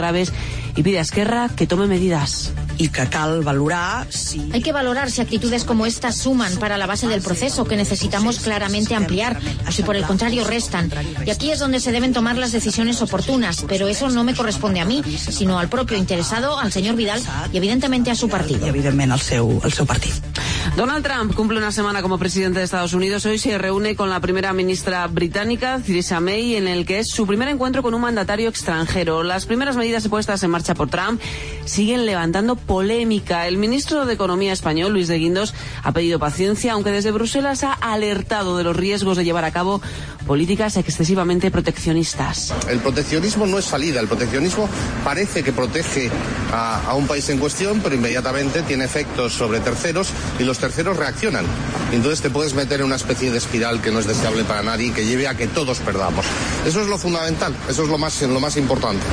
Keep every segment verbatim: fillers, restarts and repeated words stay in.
graves y pide a Esquerra que tome medidas. Y que cal valorar si... Hay que valorar si actitudes como estas suman para la base del proceso que necesitamos claramente ampliar o si por el contrario restan. Y aquí es donde se deben tomar las decisiones oportunas, pero eso no me corresponde a mí, sino al propio interesado, al señor Vidal y evidentemente a su partido. Y evidentemente al seu, al seu partido. Donald Trump cumple una semana como presidente de Estados Unidos. Hoy se reúne con la primera ministra británica, Theresa May, en el que es su primer encuentro con un mandatario extranjero. Las primeras medidas puestas en marcha por Trump siguen levantando polémica. El ministro de Economía español, Luis de Guindos, ha pedido paciencia, aunque desde Bruselas ha alertado de los riesgos de llevar a cabo políticas excesivamente proteccionistas. El proteccionismo no es salida. El proteccionismo parece que protege a, a un país en cuestión, pero inmediatamente tiene efectos sobre terceros y los terceros reaccionan. Y entonces te puedes meter en una especie de espiral que no es deseable para nadie y que lleve a que todos perdamos. Eso es lo fundamental, eso es lo más, lo más importante.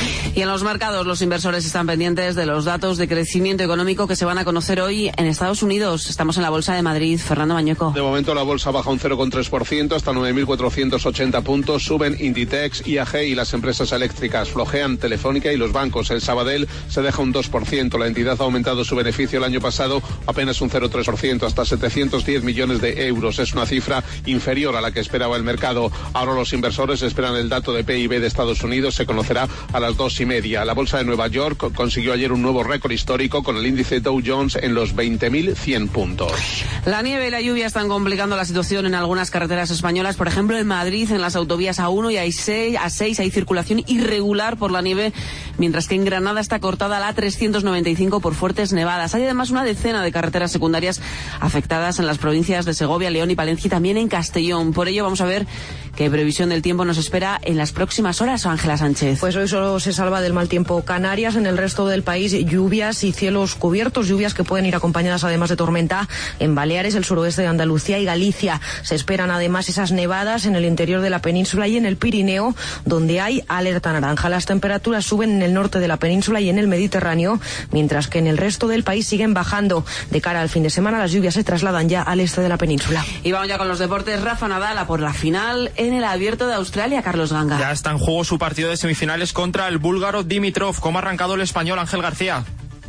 Y en los mercados los inversores están pendientes de los datos de crecimiento económico que se van a conocer hoy en Estados Unidos. Estamos en la Bolsa de Madrid. Fernando Mañueco. De momento la bolsa baja un cero coma tres por ciento hasta nueve mil cuatrocientos ochenta puntos. Suben Inditex, I A G y las empresas eléctricas. Flojean Telefónica y los bancos. El Sabadell se deja un dos por ciento. La entidad ha aumentado su beneficio el año pasado apenas un cero coma tres por ciento hasta setecientos diez millones de euros. Es una cifra inferior a la que esperaba el mercado. Ahora los inversores esperan el dato de P I B de Estados Unidos. Se conocerá a las dos y media. La bolsa de Nueva York consiguió ayer un nuevo récord histórico con el índice Dow Jones en los veinte mil cien puntos. La nieve y la lluvia están complicando la situación en algunas carreteras españolas. Por ejemplo, en Madrid, en las autovías A uno y A seis hay circulación irregular por la nieve, mientras que en Granada está cortada la A trescientos noventa y cinco por fuertes nevadas. Hay además una decena de carreteras secundarias afectadas en las provincias de Segovia, León y Palencia y también en Castellón. Por ello vamos a ver qué previsión del tiempo nos espera en las próximas horas, Ángela Sánchez. Pues hoy solo se salva del mal tiempo Canarias. En el resto del país, lluvias y cielos cubiertos, lluvias que pueden ir acompañadas además de tormenta en Baleares, el suroeste de Andalucía y Galicia. Se esperan además esas nevadas en el interior de la península y en el Pirineo, donde hay alerta naranja. Las temperaturas suben en el norte de la península y en el Mediterráneo, mientras que en el resto del país siguen bajando. De cara al fin de semana, las lluvias se trasladan ya al este de la península. Y vamos ya con los deportes. Rafa Nadal a por la final en el Abierto de Australia. Carlos Ganga. Ya está en juego su partido de semifinales contra el búlgaro Dimitrov. ¿Cómo ha arrancado el español Ángel García?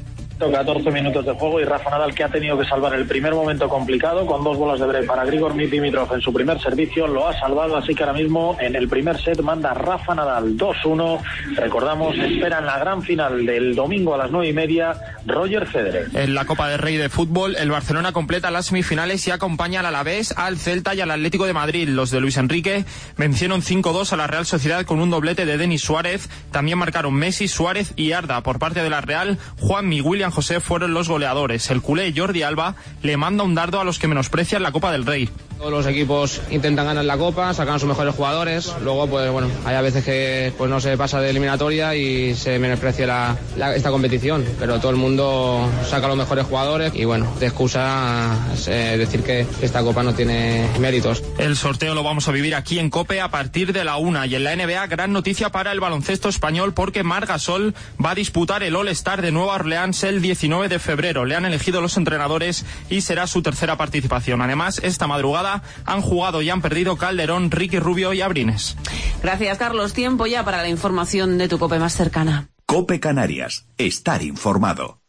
catorce minutos de juego y Rafa Nadal, que ha tenido que salvar el primer momento complicado con dos bolas de break para Grigor Dimitrov en su primer servicio, lo ha salvado, así que ahora mismo en el primer set manda Rafa Nadal dos uno. Recordamos, esperan la gran final del domingo a las nueve y media Roger Federer. En la Copa del Rey de fútbol, el Barcelona completa las semifinales y acompaña al Alavés, al Celta y al Atlético de Madrid. Los de Luis Enrique vencieron cinco dos a la Real Sociedad con un doblete de Denis Suárez. También marcaron Messi, Suárez y Arda. Por parte de la Real, Juanmi y William José fueron los goleadores. El culé Jordi Alba le manda un dardo a los que menosprecian la Copa del Rey. Todos los equipos intentan ganar la Copa, sacan a sus mejores jugadores. Luego, pues bueno, hay a veces que pues no se pasa de eliminatoria y se menosprecia la, la, esta competición. Pero todo el mundo saca a los mejores jugadores y bueno, de excusa eh, decir que esta Copa no tiene méritos. El sorteo lo vamos a vivir aquí en COPE a partir de la una. Y en la N B A, gran noticia para el baloncesto español porque Marc Gasol va a disputar el All-Star de Nueva Orleans el diecinueve de febrero. Le han elegido los entrenadores y será su tercera participación. Además, esta madrugada han jugado y han perdido Calderón, Ricky Rubio y Abrines. Gracias, Carlos. Tiempo ya para la información de tu COPE más cercana. COPE Canarias. Estar informado.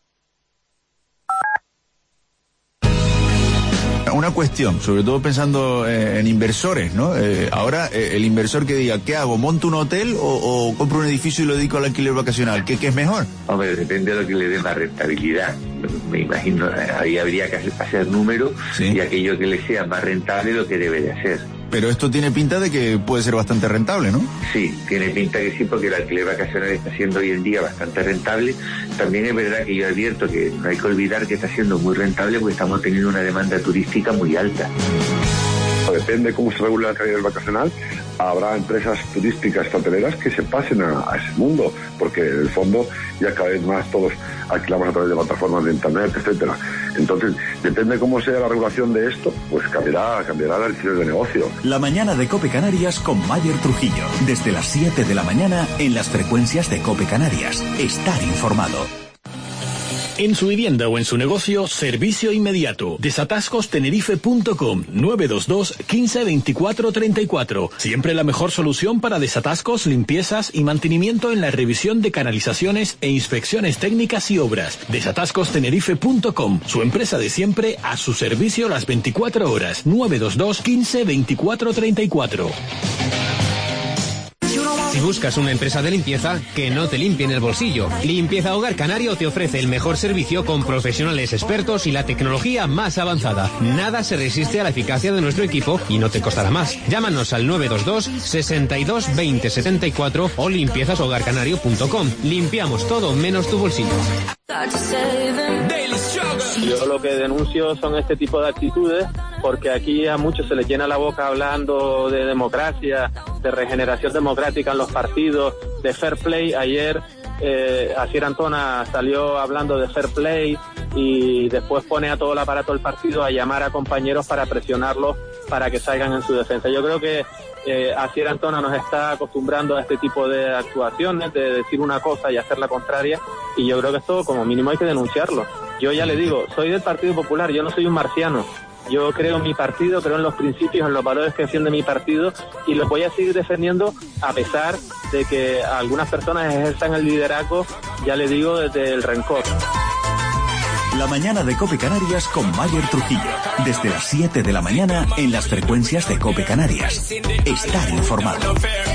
Una cuestión, sobre todo pensando eh, en inversores, ¿no? Eh, ahora, eh, el inversor que diga, ¿qué hago? ¿Monto un hotel o, o compro un edificio y lo dedico al alquiler vacacional? ¿Qué, qué es mejor? Hombre, depende de lo que le dé más rentabilidad. Me imagino, ahí habría que hacer, hacer números, ¿sí? Y aquello que le sea más rentable lo que debe de hacer. Pero esto tiene pinta de que puede ser bastante rentable, ¿no? Sí, tiene pinta que sí, porque el alquiler vacacional está siendo hoy en día bastante rentable. También es verdad que yo advierto que no hay que olvidar que está siendo muy rentable porque estamos teniendo una demanda turística muy alta. Depende cómo se regula el alquiler vacacional, habrá empresas turísticas hoteleras que se pasen a, a ese mundo, porque en el fondo ya cada vez más todos alquilamos a través de plataformas de internet, etcétera. Entonces, depende cómo sea la regulación de esto, pues cambiará, cambiará el alquiler de negocio. La mañana de COPE Canarias con Mayer Trujillo, desde las siete de la mañana en las frecuencias de COPE Canarias. Estar informado. En su vivienda o en su negocio, servicio inmediato. desatascos tenerife punto com, nueve dos dos, quince, veinticuatro, treinta y cuatro. Siempre la mejor solución para desatascos, limpiezas y mantenimiento en la revisión de canalizaciones e inspecciones técnicas y obras. desatascos tenerife punto com, su empresa de siempre a su servicio las veinticuatro horas. nueve dos dos, quince, veinticuatro, treinta y cuatro. Si buscas una empresa de limpieza, que no te limpien el bolsillo. Limpieza Hogar Canario te ofrece el mejor servicio con profesionales expertos y la tecnología más avanzada. Nada se resiste a la eficacia de nuestro equipo y no te costará más. Llámanos al nueve dos dos, sesenta y dos, veinte, setenta y cuatro o limpiezas hogar canario punto com. Limpiamos todo menos tu bolsillo. Yo lo que denuncio son este tipo de actitudes, porque aquí a muchos se les llena la boca hablando de democracia, de regeneración democrática en los partidos, de fair play. Ayer eh, Asier Antona salió hablando de fair play y después pone a todo el aparato del partido a llamar a compañeros para presionarlos para que salgan en su defensa. Yo creo que eh, Asier Antona nos está acostumbrando a este tipo de actuaciones, de decir una cosa y hacer la contraria, y yo creo que esto como mínimo hay que denunciarlo. Yo ya le digo, soy del Partido Popular, yo no soy un marciano. Yo creo en mi partido, creo en los principios, en los valores que defiende mi partido, y los voy a seguir defendiendo a pesar de que algunas personas ejerzan el liderazgo, ya le digo, desde el rencor. La mañana de COPE Canarias con Mayer Trujillo. Desde las siete de la mañana en las frecuencias de COPE Canarias. Estar informado.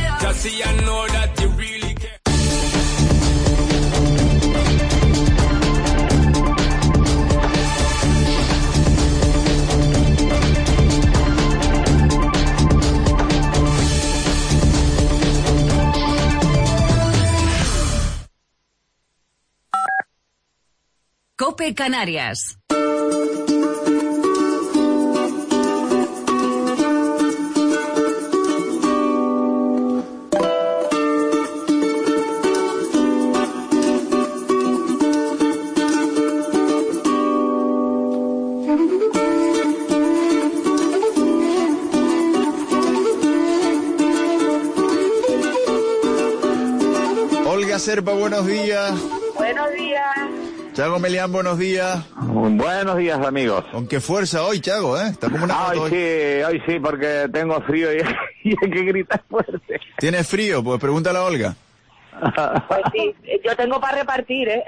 COPE Canarias. Olga Serpa, buenos días. Buenos días. Chago Melián, buenos días. Buenos días, amigos. Con qué fuerza hoy, Chago, ¿eh? Está como una hoy hoy. sí, hoy sí, porque tengo frío y, y hay que gritar fuerte. ¿Tienes frío? Pues pregúntale a Olga. Pues sí, yo tengo para repartir, ¿eh?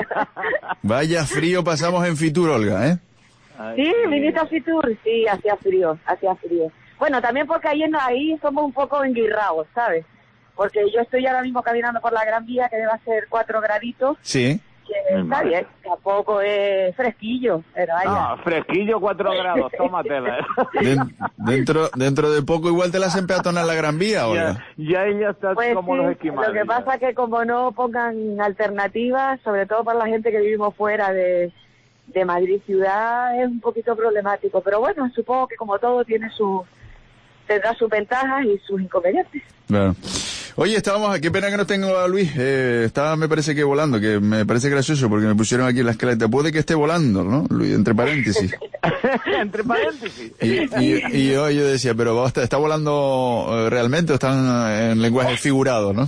Vaya frío pasamos en Fitur, Olga, ¿eh? Sí, viniste a Fitur, sí, hacía frío, hacía frío. Bueno, también porque ahí, ahí somos un poco enguirrados, ¿sabes? Porque yo estoy ahora mismo caminando por la Gran Vía, que debe ser cuatro graditos. Sí. Que está bien, tampoco es fresquillo, pero vaya. No, fresquillo cuatro grados, tómatela. Den, dentro dentro de poco igual te la hacen peatonal la Gran Vía, Olga. Ya, ya ella está pues como sí, los esquimales. Lo que pasa es que como no pongan alternativas, sobre todo para la gente que vivimos fuera de, de Madrid ciudad, es un poquito problemático. Pero bueno, supongo que como todo tiene sus, tendrá sus ventajas y sus inconvenientes. Claro. Oye, estábamos, qué pena que no tengo a Luis, eh, estaba me parece que volando, que me parece gracioso porque me pusieron aquí en la escaleta, puede que esté volando, ¿no? Luis, entre paréntesis. Entre paréntesis. Y, y, y yo, yo decía, pero ¿está, está volando eh, realmente o están en lenguaje figurado, no?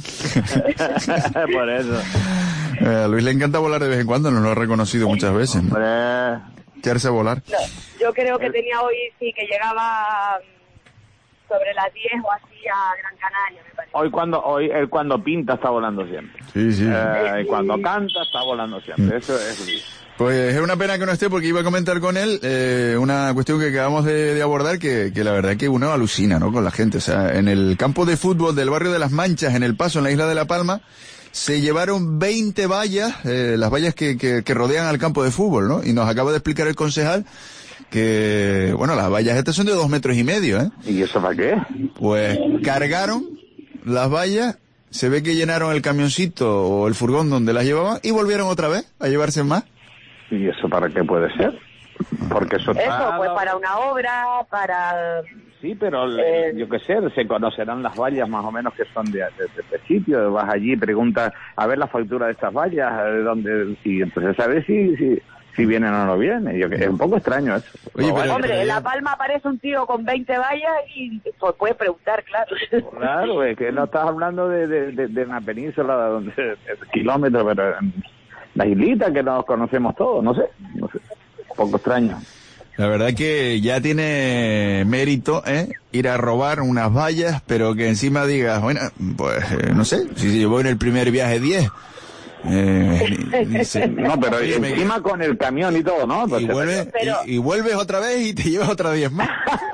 Por eso. Eh, a Luis le encanta volar de vez en cuando, nos lo ha reconocido muchas veces, ¿no? Hombre. Echarse a volar. No, yo creo que tenía hoy, sí, que llegaba sobre las diez o así a Gran Canaria, me parece. Hoy cuando hoy él cuando pinta está volando siempre. Sí, sí. Eh, y cuando canta está volando siempre. Eso es. Pues es una pena que no esté porque iba a comentar con él eh, una cuestión que acabamos de, de abordar que, que la verdad que uno alucina, ¿no? Con la gente. O sea, en el campo de fútbol del barrio de Las Manchas, en El Paso, en la isla de La Palma, se llevaron veinte vallas, eh, las vallas que, que, que rodean al campo de fútbol, ¿no? Y nos acaba de explicar el concejal que, bueno, las vallas estas son de dos metros y medio, ¿eh? ¿Y eso para qué? Pues cargaron las vallas, se ve que llenaron el camioncito o el furgón donde las llevaban y volvieron otra vez a llevarse más. ¿Y eso para qué puede ser? Porque eso... Eso, pues para una obra, para... Sí, pero eh... yo qué sé, se conocerán las vallas más o menos que son de, de, de este sitio. Vas allí, preguntas a ver la factura de estas vallas, de dónde, y entonces a ver si... si si vienen o no vienen. Yo, es un poco extraño eso. Oye, pero, hombre, en La Palma aparece un tío con veinte vallas y pues puedes preguntar, claro. Claro, es que no estás hablando de, de, de, de una península donde kilómetros, pero las islitas que nos conocemos todos, no sé, no sé, un poco extraño. La verdad que ya tiene mérito, ¿eh? Ir a robar unas vallas, pero que encima digas, bueno, pues eh, no sé, si se llevó en el primer viaje diez. Eh, ni, ni se, no, pero oye, encima me... con el camión y todo, ¿no? Y, vuelve, pero... y, y vuelves otra vez y te llevas otra diez más.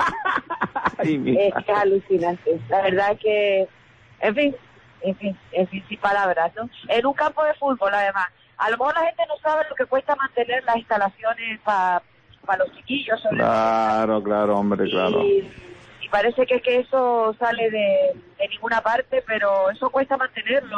Es que alucinante. La verdad que, en fin, en fin, en fin, sin palabras, ¿no? En un campo de fútbol, además. A lo mejor la gente no sabe lo que cuesta mantener las instalaciones para para los chiquillos. Claro, todo. Claro, hombre, claro. Y, y parece que, que eso sale de, de ninguna parte, pero eso cuesta mantenerlo.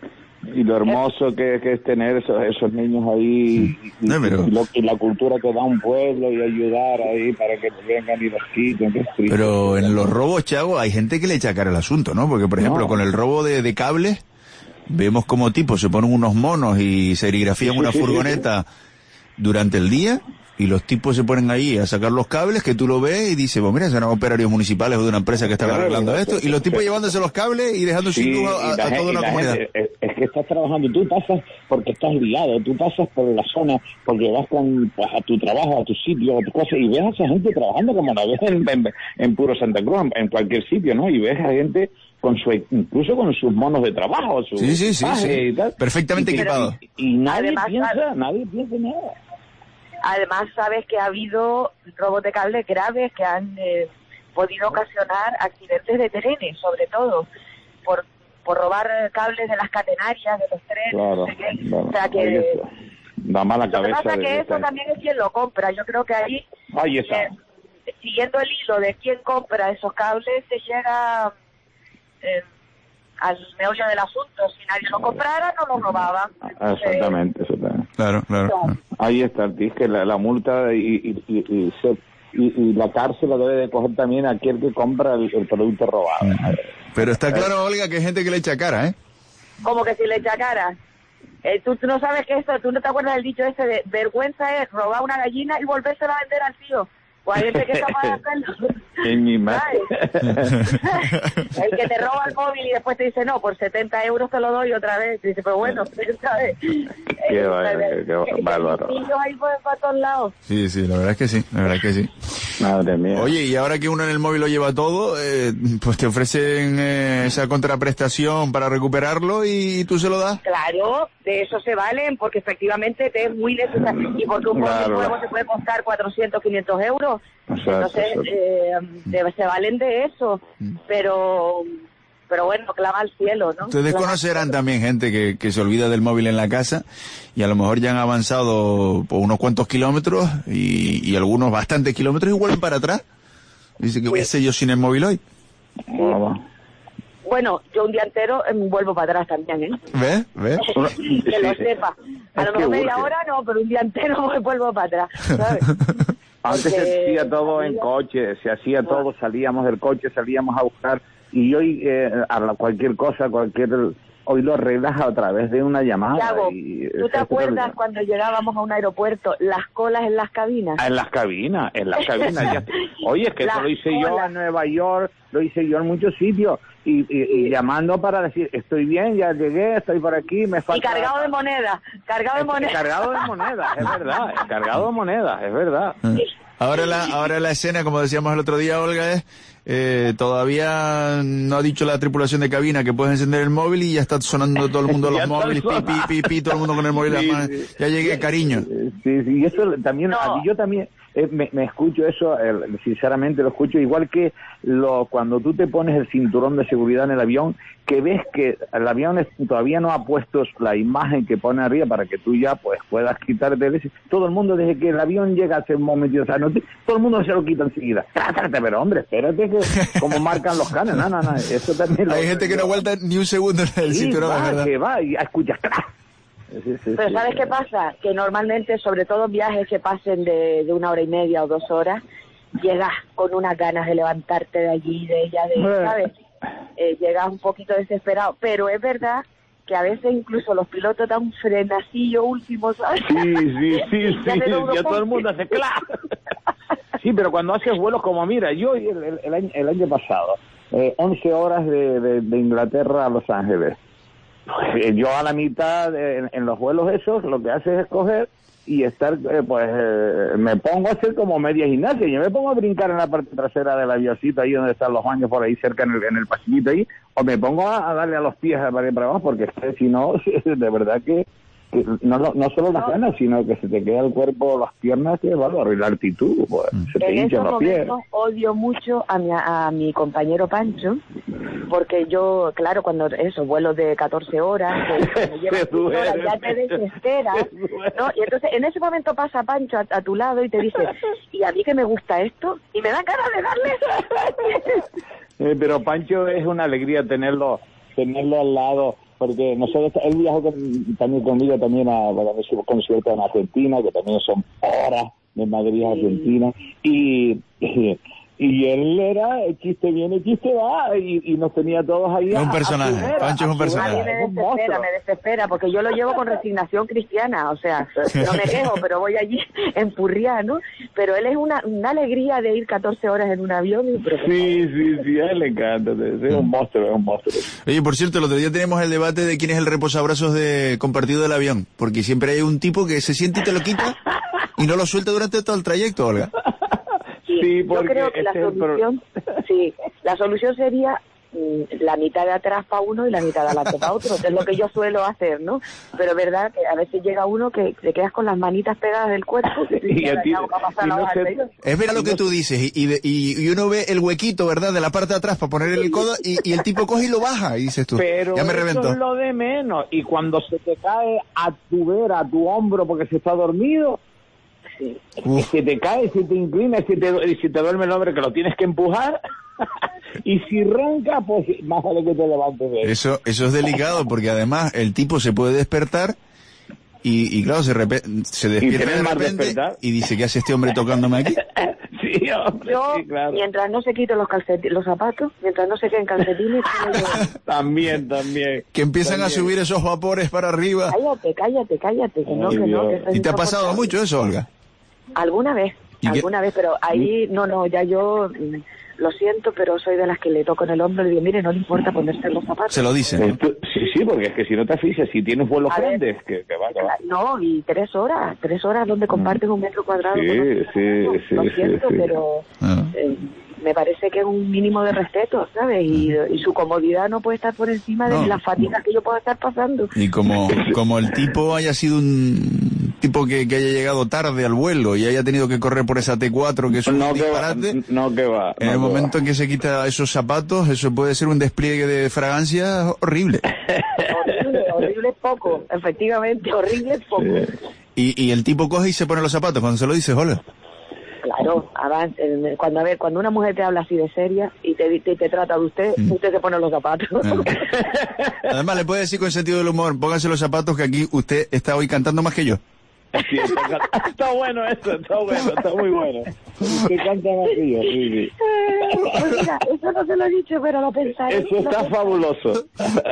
Y, y lo hermoso que, que es tener esos, esos niños ahí, y, no, pero... y, lo, y la cultura que da un pueblo, y ayudar ahí para que vengan y los quiten. Pero en los robos, Chago, hay gente que le echa cara al asunto, ¿no? Porque, por ejemplo, no. con el robo de, de cables, vemos como tipos se ponen unos monos y serigrafían sí, una sí, furgoneta sí, sí. durante el día, y los tipos se ponen ahí a sacar los cables, que tú lo ves y dices, pues mira, son operarios municipales o de una empresa que están claro, arreglando esto, y los tipos llevándose los cables y dejando sí, sin luz a, a toda una comunidad. Gente, es, es que estás trabajando, tú pasas porque estás liado, tú pasas por la zona porque vas con, pues, a tu trabajo, a tu sitio, a tu cosa, y ves a esa gente trabajando como la ves en, en, en puro Santa Cruz, en, en cualquier sitio, ¿no? Y ves a gente con su, incluso con sus monos de trabajo, su sí, sí, sí, sí. Y tal, perfectamente equipado. Y, y, y nadie Además, piensa, nadie piensa nada. Además, sabes que ha habido robos de cables graves que han eh, podido ocasionar accidentes de trenes, sobre todo, por por robar cables de las catenarias, de los trenes. Claro, no sé qué. Claro, o sea que... Da mala cabeza. Lo que pasa es que eso esta... también es quien lo compra. Yo creo que ahí, ahí está. Eh, siguiendo el hilo de quién compra esos cables, se llega... Eh, al meollo del asunto. Si nadie lo comprara, no lo robaban. Entonces, exactamente, exactamente. Claro, claro. claro. Ahí está, es que la, la multa y, y, y, y, se, y, y la cárcel la debe de coger también aquel que compra el, el producto robado. Uh-huh. Pero está claro, Olga, que hay gente que le echa cara, ¿eh? ¿Cómo que si le echa cara? Eh, ¿tú, tú no sabes que eso, tú no te acuerdas del dicho ese de vergüenza es robar una gallina y volvérsela a vender al tío? Pues hay gente que está para hacerlo. En mi madre. El que te roba el móvil y después te dice, no, por setenta euros te lo doy otra vez. Y dice, pero bueno, ¿sabes? Qué bárbaro. Y yo ahí pues para todos lados. Sí, sí, la verdad es que sí, la verdad es que sí. Madre mía. Oye, y ahora que uno en el móvil lo lleva todo, eh, pues te ofrecen eh, esa contraprestación para recuperarlo y tú se lo das. Claro, de eso se valen, porque efectivamente te es muy necesario. Y porque un móvil claro. nuevo te puede costar cuatrocientos, quinientos euros. Exacto, Entonces, exacto. Eh, de, se valen de eso. Mm. Pero... pero bueno, clama al cielo, ¿no? Ustedes clama conocerán también gente que, que se olvida del móvil en la casa y a lo mejor ya han avanzado por unos cuantos kilómetros y, y algunos bastantes kilómetros y vuelven para atrás. Dice que voy a hacer yo sin el móvil hoy. Sí. Bueno, yo un día entero eh, vuelvo para atrás también, ¿eh? ¿Ves? ¿Ves? Que lo sepa. A lo mejor media hora no, pero un día entero vuelvo para atrás, ¿sabes? Antes Porque... se hacía todo en coche, se hacía todo, salíamos del coche, salíamos a buscar... Y hoy, eh, a cualquier cosa, cualquier hoy lo arreglas a través de una llamada. Yago, y, ¿tú te acuerdas el... cuando llegábamos a un aeropuerto, las colas en las cabinas? En las cabinas, en las cabinas. ya. Oye, es que eso lo hice colas. yo en Nueva York, lo hice yo en muchos sitios, y, y, y llamando para decir, estoy bien, ya llegué, estoy por aquí, me falta... Y cargado de monedas, cargado de monedas. Cargado de monedas, es verdad, cargado de monedas, es verdad. Ahora la, ahora la escena, como decíamos el otro día, Olga, es... Eh, todavía no ha dicho la tripulación de cabina que puedes encender el móvil y ya está sonando todo el mundo los móviles, pi, pi, pi, pi, todo el mundo con el móvil. Sí, sí. Ya llegué, cariño. Sí, sí, y eso también, no. a mí yo también eh, me, me escucho eso, eh, sinceramente lo escucho, igual que lo cuando tú te pones el cinturón de seguridad en el avión, que ves que el avión es, todavía no ha puesto la imagen que pone arriba para que tú ya pues puedas quitarte de ese. Todo el mundo, desde que el avión llega hace un momento, o sea, no te, todo el mundo se lo quita enseguida. Trátate, pero hombre, espérate que como marcan los canes, no, no, no, eso también lo... Hay gente que no aguanta ni un segundo en el sí, cinturón, va, ¿verdad? que va y escuchas ¡crack! Sí, sí, pero sí, ¿sabes sí, qué sí. pasa? Que normalmente, sobre todo viajes que pasen de, de una hora y media o dos horas, llegas con unas ganas de levantarte de allí, de ella, de, ¿sabes? Eh, llegas un poquito desesperado, pero es verdad que a veces incluso los pilotos dan un frenacillo último, ¿sabes? Sí, sí, sí, sí, ya, ya todo el mundo hace ¡clac! Sí, pero cuando haces vuelos como, mira, yo el, el, el, año, el año pasado, eh, once horas de, de, de Inglaterra a Los Ángeles, Pues, yo a la mitad, en, en los vuelos esos, lo que hace es coger y estar, eh, pues, eh, me pongo a hacer como media gimnasia. Yo me pongo a brincar en la parte trasera del avioncito, ahí donde están los baños, por ahí cerca en el, en el pasillito ahí, o me pongo a, a darle a los pies para ir para abajo, porque si no, de verdad que, que no, no solo las ganas, sino que se te queda el cuerpo, las piernas, que va a la altitud, pues, se te en hinchan esos los pies. momentos odio mucho a mi, a mi compañero Pancho, porque yo, claro, cuando eso, vuelos de catorce horas, que me llevan duele, horas, ya te desesperas, ¿no? Y entonces en ese momento pasa Pancho a, a tu lado y te dice, y a mí que me gusta esto, y me dan ganas de darle. eh, pero Pancho es una alegría tenerlo, tenerlo al lado, porque nosotros, él viajó con, también conmigo también a, a su concierto en Argentina, que también son horas de Madrid a Argentina, y, y y él era el chiste viene, el chiste va, y, y nos tenía todos ahí. Es un personaje, a, a Pancho es un personaje. A mí me desespera, me desespera, porque yo lo llevo con resignación cristiana, o sea, no me quejo, pero voy allí en furria, ¿no? Pero él es una, una alegría de ir catorce horas en un avión. Y sí, sí, sí, a él le encanta, es un monstruo, es un monstruo. Oye, por cierto, el otro día tenemos el debate de quién es el reposabrazos de compartido del avión, porque siempre hay un tipo que se siente y te lo quita y no lo suelta durante todo el trayecto, Olga. Sí, yo creo que la solución, sí, la solución sería mm, la mitad de atrás para uno y la mitad de adelante para otro, que es lo que yo suelo hacer, ¿no? Pero es verdad que a veces llega uno que te quedas con las manitas pegadas del cuerpo y, y a ti, y no se... Es verdad lo que tú dices, y, y, y uno ve el huequito, ¿verdad?, de la parte de atrás para poner el codo y, y el tipo coge y lo baja y dices tú, pero ya me reventó. Eso es lo de menos, y cuando se te cae a tu vera, a tu hombro porque se está dormido, y si te cae, si te inclina, si te, si te duerme el hombre que lo tienes que empujar, y si ronca, pues más vale que te levantes de eso. Eso es delicado, porque además el tipo se puede despertar y, y claro, se, repe se despierta de repente y dice, ¿qué hace este hombre tocándome aquí? Sí, hombre, yo, sí, claro. Mientras no se quiten los calcetines, los zapatos, mientras no se queden calcetines... también, también. Que empiezan también. a subir esos vapores para arriba. Cállate, cállate, cállate, que no, Ay, que no. Que ¿Y te ha pasado mucho eso, Olga? Alguna vez, alguna qué? vez, pero ahí, no, no, ya yo... Lo siento, pero soy de las que le toco en el hombro y le digo, mire, no le importa ponerse los zapatos. Se lo dicen. Sí, sí, porque es que si no te asfixias, si tienes vuelos grandes, que, que va, que va. No, y tres horas, tres horas donde compartes un metro cuadrado. Sí, sí, sí. Lo siento, sí, sí. pero ah. eh, me parece que es un mínimo de respeto, ¿sabes? Y, y su comodidad no puede estar por encima de no. las fatigas que yo pueda estar pasando. Y como, como el tipo haya sido un tipo que, que haya llegado tarde al vuelo y haya tenido que correr por esa T cuatro, que es un no disparate, que va, no que va. En no el que momento va. en que se quita esos zapatos, eso puede ser un despliegue de fragancia horrible. Horrible, horrible poco, efectivamente, horrible poco. Sí. Y, y el tipo coge y se pone los zapatos cuando se lo dices, hola. Claro, avance, cuando a ver, cuando una mujer te habla así de seria y te, te, te trata de usted, mm. usted se pone los zapatos. No. Además le puede decir con sentido del humor, póngase los zapatos que aquí usted está hoy cantando más que yo. Sí, está, está bueno eso, está bueno, está muy bueno. Usted canta más que yo, sí, sí. Pues mira, eso no se lo he dicho, pero lo pensaré. Eso está fabuloso.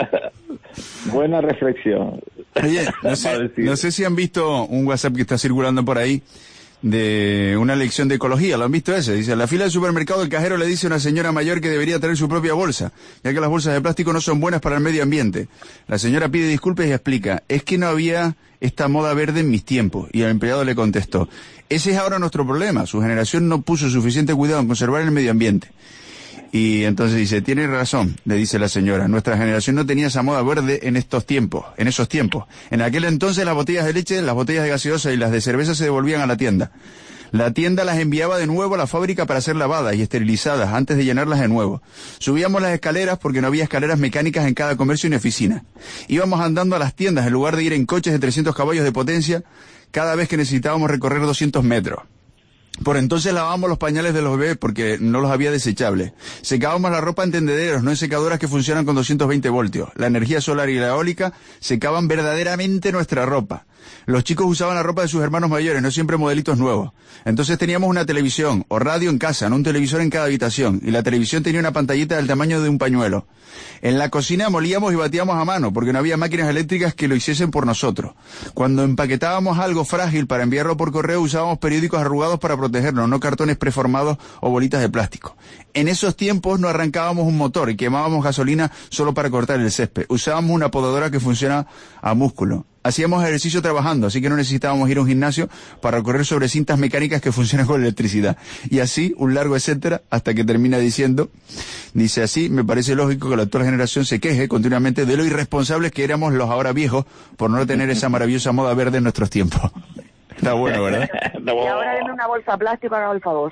Buena reflexión. Oye, no sé, no sé si han visto un WhatsApp que está circulando por ahí de una lección de ecología, ¿lo han visto ese? Dice, en la fila del supermercado el cajero le dice a una señora mayor que debería traer su propia bolsa, ya que las bolsas de plástico no son buenas para el medio ambiente. La señora pide disculpas y explica, es que no había esta moda verde en mis tiempos, y el empleado le contestó, ese es ahora nuestro problema, su generación no puso suficiente cuidado en conservar el medio ambiente. Y entonces dice, tiene razón, le dice la señora, nuestra generación no tenía esa moda verde en estos tiempos, en esos tiempos. En aquel entonces las botellas de leche, las botellas de gaseosa y las de cerveza se devolvían a la tienda. La tienda las enviaba de nuevo a la fábrica para ser lavadas y esterilizadas antes de llenarlas de nuevo. Subíamos las escaleras porque no había escaleras mecánicas en cada comercio ni oficina. Íbamos andando a las tiendas en lugar de ir en coches de trescientos caballos de potencia cada vez que necesitábamos recorrer doscientos metros. Por entonces lavábamos los pañales de los bebés porque no los había desechables. Secábamos la ropa en tendederos, no en secadoras que funcionan con doscientos veinte voltios. La energía solar y la eólica secaban verdaderamente nuestra ropa. Los chicos usaban la ropa de sus hermanos mayores, no siempre modelitos nuevos. Entonces teníamos una televisión o radio en casa, no un televisor en cada habitación. Y la televisión tenía una pantallita del tamaño de un pañuelo. En la cocina molíamos y batíamos a mano, porque no había máquinas eléctricas que lo hiciesen por nosotros. Cuando empaquetábamos algo frágil para enviarlo por correo, usábamos periódicos arrugados para protegernos, no cartones preformados o bolitas de plástico. En esos tiempos no arrancábamos un motor y quemábamos gasolina solo para cortar el césped. Usábamos una podadora que funciona a músculo. Hacíamos ejercicio trabajando, así que no necesitábamos ir a un gimnasio para correr sobre cintas mecánicas que funcionan con electricidad. Y así, un largo etcétera, hasta que termina diciendo, dice así, me parece lógico que la actual generación se queje continuamente de lo irresponsables que éramos los ahora viejos por no tener esa maravillosa moda verde en nuestros tiempos. Está bueno, ¿verdad? Y ahora denme una bolsa plástica, haga el favor.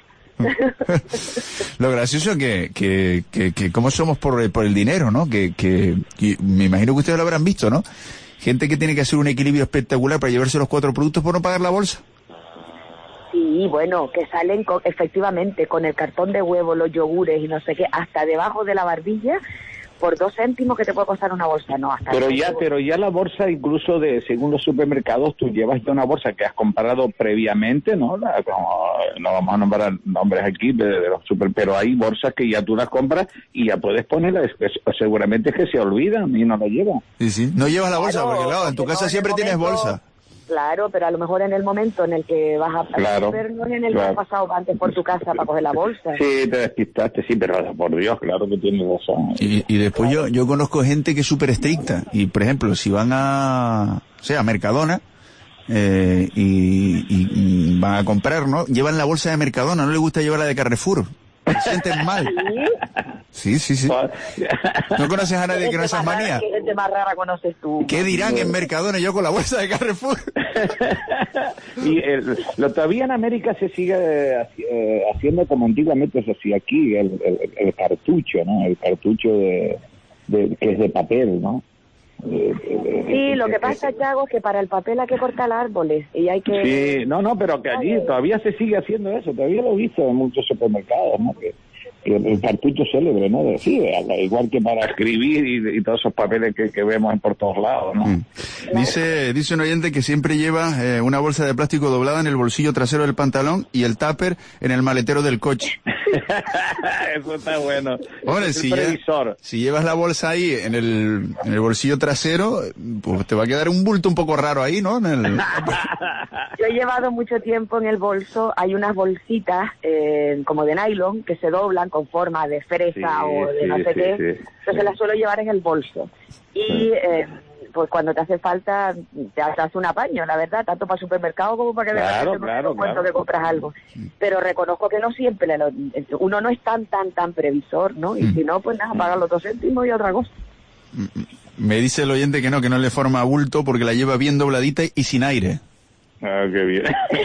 Lo gracioso que, que, que, que cómo somos por, por el dinero, ¿no? Que, que, que me imagino que ustedes lo habrán visto, ¿no? Gente que tiene que hacer un equilibrio espectacular para llevarse los cuatro productos por no pagar la bolsa. Sí, bueno, que salen con, efectivamente con el cartón de huevo, los yogures y no sé qué, hasta debajo de la barbilla, por dos céntimos que te puede costar una bolsa, no, hasta pero ya, pero ya la bolsa, incluso de según los supermercados, tú llevas ya una bolsa que has comprado previamente, ¿no? La, como, no vamos a nombrar nombres aquí de, de los super, pero hay bolsas que ya tú las compras y ya puedes ponerlas, es, es, seguramente es que se olvidan y no la llevan. Sí, sí, no llevas la bolsa, claro, porque claro, en tu casa siempre momento, tienes bolsa. Claro, pero a lo mejor en el momento en el que vas a claro, ver, no en el claro. que has pasado antes por tu casa para coger la bolsa. Sí, te despistaste, sí, pero por Dios, claro que tienes razón. Y, y después yo yo conozco gente que es súper estricta. Y, por ejemplo, si van a, o sea, a Mercadona, eh, y, y, y van a comprar, ¿no? Llevan la bolsa de Mercadona, no les gusta llevar la de Carrefour. Se sienten mal. Sí, sí, sí. ¿No conoces a nadie que no esas manías? ¿Qué gente más rara conoces tú? ¿Qué dirán en Mercadona yo con la bolsa de Carrefour? Y el, lo todavía en América se sigue eh, haciendo como antiguamente se hacía aquí, el, el, el cartucho, ¿no? El cartucho de, de que es de papel, ¿no? Eh, eh, Sí, lo eh, que pasa, eh, Chago, es que para el papel hay que cortar árboles y hay que... Sí, no, no, pero que allí todavía se sigue haciendo eso, todavía lo he visto en muchos supermercados, ¿no? Que, que el cartucho célebre, ¿no? De, sí, igual que para escribir y, y todos esos papeles que, que vemos por todos lados, ¿no? Mm. Dice, dice un oyente que siempre lleva eh, una bolsa de plástico doblada en el bolsillo trasero del pantalón y el tupper en el maletero del coche. Eso está bueno. Hombre, si, ya, si llevas la bolsa ahí en el, en el bolsillo trasero, pues te va a quedar un bulto un poco raro ahí, ¿no? En el... Yo he llevado mucho tiempo en el bolso, hay unas bolsitas eh, como de nylon que se doblan con forma de fresa sí, o de sí, no sé sí, qué, sí, entonces sí. las suelo llevar en el bolso. Y eh, pues cuando te hace falta, te hace un apaño, la verdad, tanto para el supermercado como para que claro, veas claro, cuánto claro. que compras algo. Pero reconozco que no siempre, lo, uno no es tan, tan, tan previsor, ¿no? Y Mm. si no, pues nada, pagar los dos céntimos y otra cosa. Me dice el oyente que no, que no le forma bulto porque la lleva bien dobladita y sin aire. Ah, qué bien.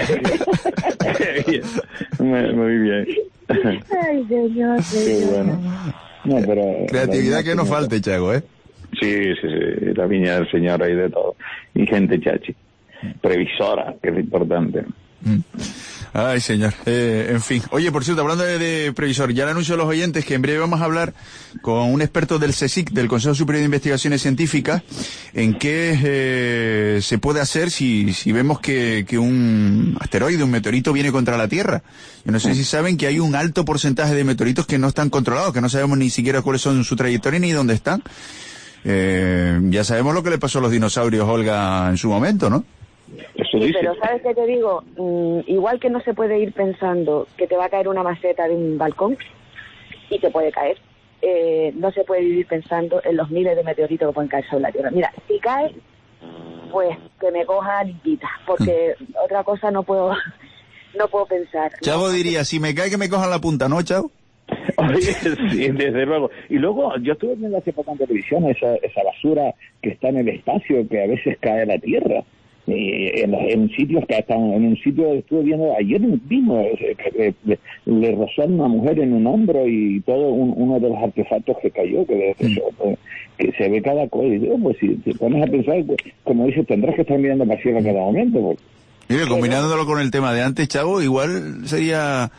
Qué bien. Muy, muy bien. Ay, señor, Qué bueno. No, pero, creatividad que no falte, Chago, ¿eh? Sí, sí, sí, la viña del Señor hay de todo. Y gente chachi, previsora, que es importante. Mm. Ay, señor. Eh, en fin. Oye, por cierto, hablando de, de previsor, ya le anuncio a los oyentes que en breve vamos a hablar con un experto del CSIC, del Consejo Superior de Investigaciones Científicas, en qué eh, se puede hacer si, si vemos que, que un asteroide, un meteorito viene contra la Tierra. Yo no sé si saben que hay un alto porcentaje de meteoritos que no están controlados, que no sabemos ni siquiera cuáles son su trayectoria ni dónde están. Eh, ya sabemos lo que le pasó a los dinosaurios, Olga, en su momento, ¿no? Eso Sí, dice. pero ¿sabes qué te digo? Mm, igual que no se puede ir pensando que te va a caer una maceta de un balcón, y te puede caer, eh, no se puede vivir pensando en los miles de meteoritos que pueden caer sobre la Tierra. Mira, si cae, pues que me coja limpita, porque mm. otra cosa no puedo no puedo pensar. Chavo diría, si me cae que me cojan la punta, ¿no, Chavo? Oye, sí, desde luego. Y luego, yo estuve viendo hace poco en televisión esa, esa basura que está en el espacio, que a veces cae a la Tierra. Eh, en, en sitios que están, en un sitio estuve viendo ayer mismo, eh, que, le, le rozó a una mujer en un hombro y todo un, uno de los artefactos que cayó, que, mm. que, que se ve cada cosa. Y digo, pues si te pones a pensar, pues, como dices, tendrás que estar mirando para arriba a cada momento. Porque... Mire, combinándolo con el tema de antes, Chavo, igual sería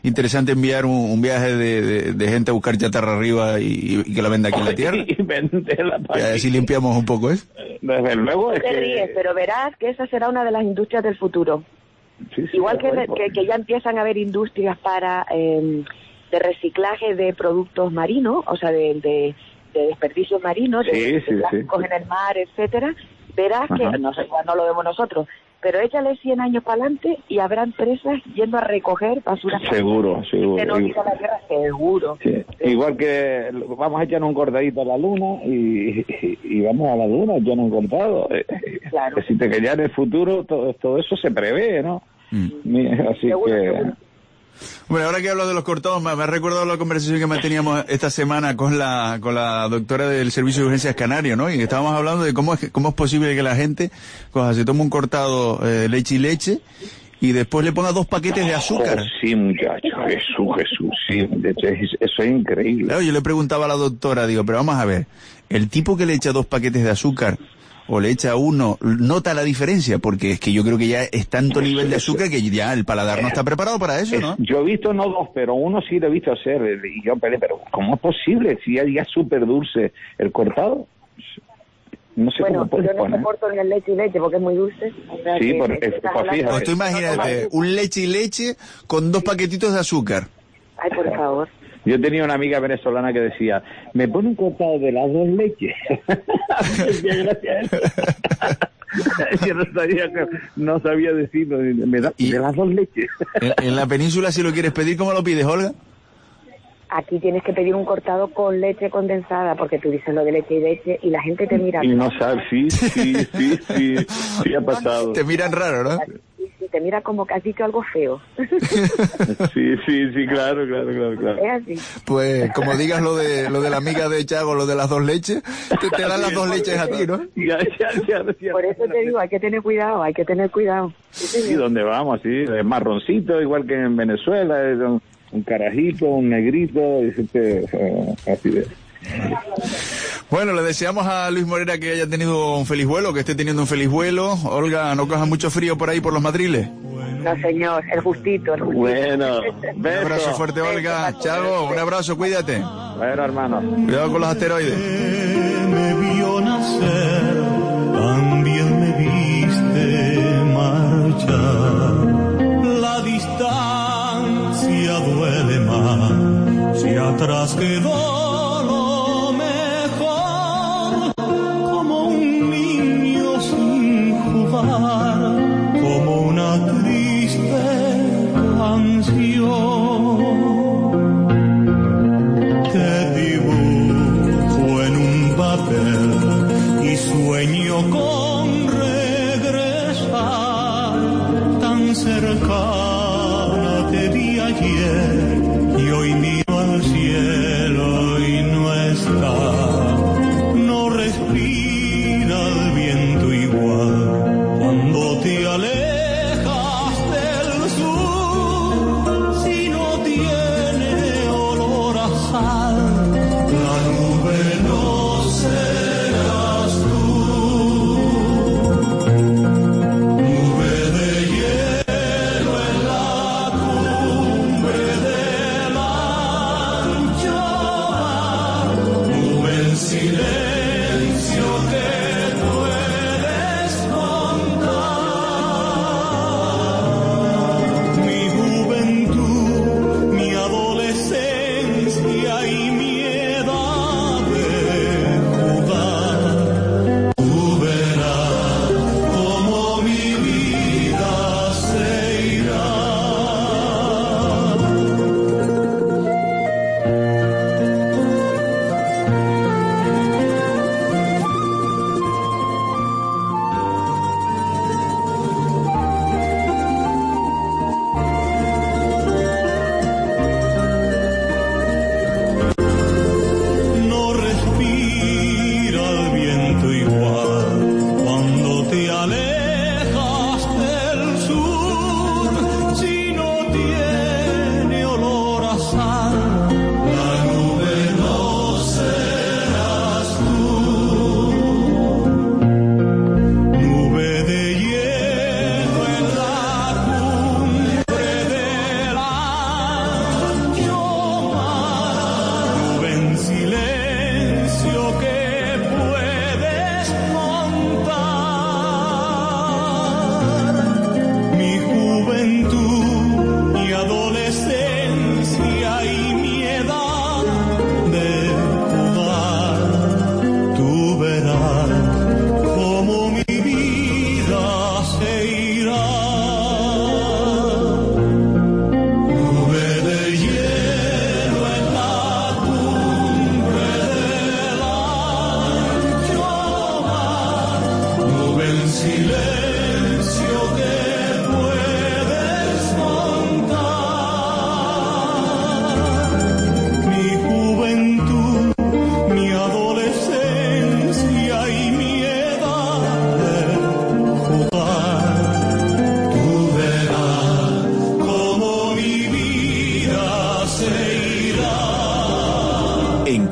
interesante enviar un, un viaje de, de, de gente a buscar chatarra arriba y, y que la venda aquí en la tierra. Y venderla para y así limpiamos un poco, ¿eh? Desde luego es te que... ríes, pero verás que esa será una de las industrias del futuro. Sí, sí, Igual que, bueno, que, que ya empiezan a haber industrias para eh, de reciclaje de productos marinos, o sea, de, de, de desperdicios marinos, de, Sí, de sí, plásticos sí. en el mar, etcétera. Verás Ajá. que, no sé, igual no lo vemos nosotros, pero échale cien años para adelante y habrá empresas yendo a recoger basura. Seguro, seguro. Que no tira la tierra, seguro. Sí. Igual que vamos a echar un cortadito a la luna y, y, y vamos a la luna, ya no he contado. Claro. Que si te que ya en el futuro todo, todo eso se prevé, ¿no? Mm. Así seguro, que... Seguro. Bueno, ahora que hablo de los cortados, me, me ha recordado la conversación que manteníamos esta semana con la con la doctora del Servicio de Urgencias Canario, ¿no? Y estábamos hablando de cómo es, cómo es posible que la gente coja, se tome un cortado eh, leche y leche y después le ponga dos paquetes de azúcar. Oh, sí, muchacho, Jesús, Jesús, sí, eso es increíble. Claro, yo le preguntaba a la doctora, digo, pero vamos a ver, el tipo que le echa dos paquetes de azúcar o le echa uno, ¿nota la diferencia? Porque es que yo creo que ya es tanto nivel de azúcar que ya el paladar no está preparado para eso, ¿no? Yo he visto no dos, pero uno sí lo he visto hacer. Y yo, pero, pero ¿cómo es posible? Si ya es súper dulce el cortado. No sé bueno, cómo puedes yo no poner. soporto ni el leche y leche porque es muy dulce. O sea, sí, que, por, que es, pues fíjate. Pues tú imagínate, un leche y leche con dos paquetitos de azúcar. Ay, por favor. Yo tenía una amiga venezolana que decía, me pone un cortado de las dos leches. Gracias. Yo no sabía, no sabía decirlo, me da, y de las dos leches. en, en la península, si lo quieres pedir, ¿cómo lo pides, Olga? Aquí tienes que pedir un cortado con leche condensada, porque tú dices lo de leche y leche y la gente te mira. Y no sabe, sí, sí, sí, sí, sí ha pasado. Te miran raro, ¿no? Sí, te mira como que has dicho algo feo. Sí, sí, sí, claro, claro, claro, claro. Es así. Pues como digas lo de lo de la amiga de Chago, lo de las dos leches, te, te dan las dos leches a ti, ¿no? Ya, ya, ya, ya. Por eso te digo, hay que tener cuidado, hay que tener cuidado. Sí, ¿dónde vamos? Sí, es marroncito, igual que en Venezuela, es un, un carajito, un negrito, y este, uh, así de... Bueno, le deseamos a Luis Morera que haya tenido un feliz vuelo, que esté teniendo un feliz vuelo. Olga, no coja mucho frío por ahí por los Madriles. No, señor, el justito, el justito. Bueno, un abrazo fuerte, Olga. Chago, un abrazo, cuídate. Bueno, hermano. Cuidado con los asteroides. Me vio nacer, también me viste marchar. La distancia duele más, si atrás quedó como una triste canción. Te dibujo en un papel y sueño con regresar. Tan cercana te vi ayer y hoy miro al cielo y no está. No respira el viento igual. Cuando te alejas del sur, si no tiene olor a sal, la nube no serás tú. Nube de hielo en la cumbre del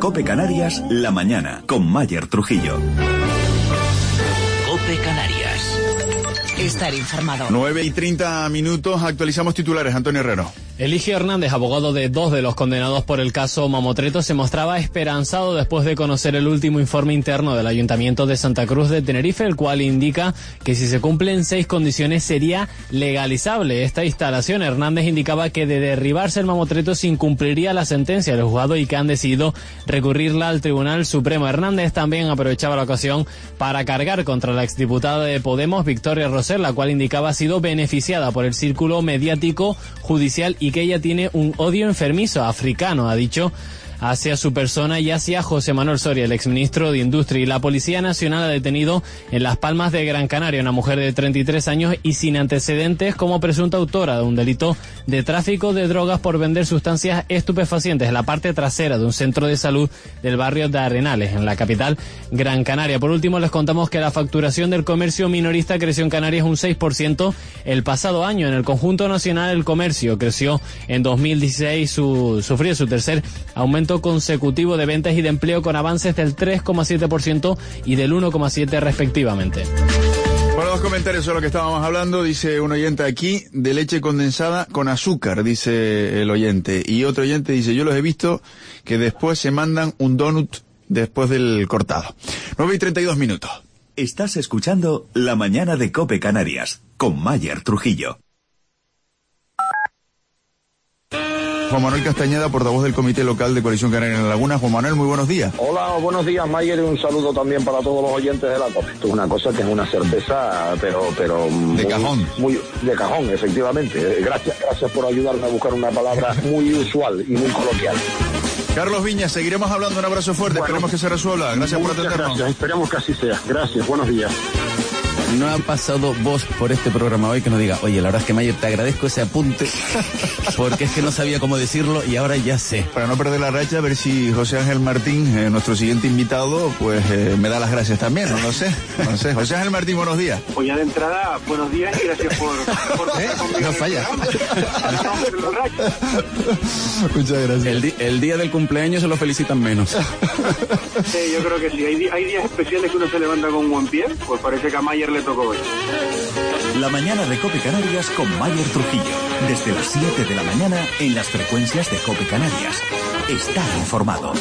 COPE Canarias, la mañana, con Mayer Trujillo. COPE Canarias. Estar informado. nueve y treinta minutos, actualizamos titulares. Antonio Herrero. Eligio Hernández, abogado de dos de los condenados por el caso Mamotreto, se mostraba esperanzado después de conocer el último informe interno del Ayuntamiento de Santa Cruz de Tenerife, el cual indica que si se cumplen seis condiciones sería legalizable esta instalación. Hernández indicaba que de derribarse el Mamotreto se incumpliría la sentencia del juzgado y que han decidido recurrirla al Tribunal Supremo. Hernández también aprovechaba la ocasión para cargar contra la exdiputada de Podemos, Victoria Rosell, la cual indicaba ha sido beneficiada por el círculo mediático, judicial y que ella tiene un odio enfermizo africano, ha dicho, hacia su persona y hacia José Manuel Soria, el exministro de Industria. Y la Policía Nacional ha detenido en Las Palmas de Gran Canaria una mujer de treinta y tres años y sin antecedentes como presunta autora de un delito de tráfico de drogas por vender sustancias estupefacientes en la parte trasera de un centro de salud del barrio de Arenales, en la capital Gran Canaria. Por último, les contamos que la facturación del comercio minorista creció en Canarias un seis por ciento el pasado año. En el conjunto nacional el comercio creció en dos mil dieciséis, su, sufrió su tercer aumento consecutivo de ventas y de empleo con avances del tres coma siete por ciento y del uno coma siete por ciento respectivamente. Bueno, dos comentarios sobre lo que estábamos hablando. Dice un oyente aquí, de leche condensada con azúcar, dice el oyente. Y otro oyente dice, yo los he visto que después se mandan un donut después del cortado. nueve y treinta y dos minutos. Estás escuchando La Mañana de COPE Canarias, con Mayer Trujillo. Juan Manuel Castañeda, portavoz del Comité Local de Coalición Canaria en la Laguna. Juan Manuel, muy buenos días. Hola, buenos días, Mayer, y un saludo también para todos los oyentes de la COPE. Esto es una cosa que es una cerveza, pero... pero de muy, cajón. Muy, de cajón, efectivamente. Gracias, gracias por ayudarme a buscar una palabra muy usual y muy coloquial. Carlos Viña, seguiremos hablando. Un abrazo fuerte, bueno, esperemos que se resuelva. Gracias por atendernos. Gracias, esperemos que así sea. Gracias, buenos días. No ha pasado voz por este programa hoy que nos diga, oye, la verdad es que Mayer, te agradezco ese apunte, porque es que no sabía cómo decirlo y ahora ya sé. Para no perder la racha, a ver si José Ángel Martín, eh, nuestro siguiente invitado, pues eh, me da las gracias también, no lo sé, no sé. José Ángel Martín, buenos días. Pues ya de entrada, buenos días y gracias por... por ¿Eh? No falla. Muchas gracias. El, di el día del cumpleaños se lo felicitan menos. Sí, yo creo que sí. Hay, hay días especiales que uno se levanta con un buen pie, pues parece que a Mayer le tocó hoy. La mañana de COPE Canarias con Mayer Trujillo. Desde las siete de la mañana en las frecuencias de COPE Canarias. Estar informado.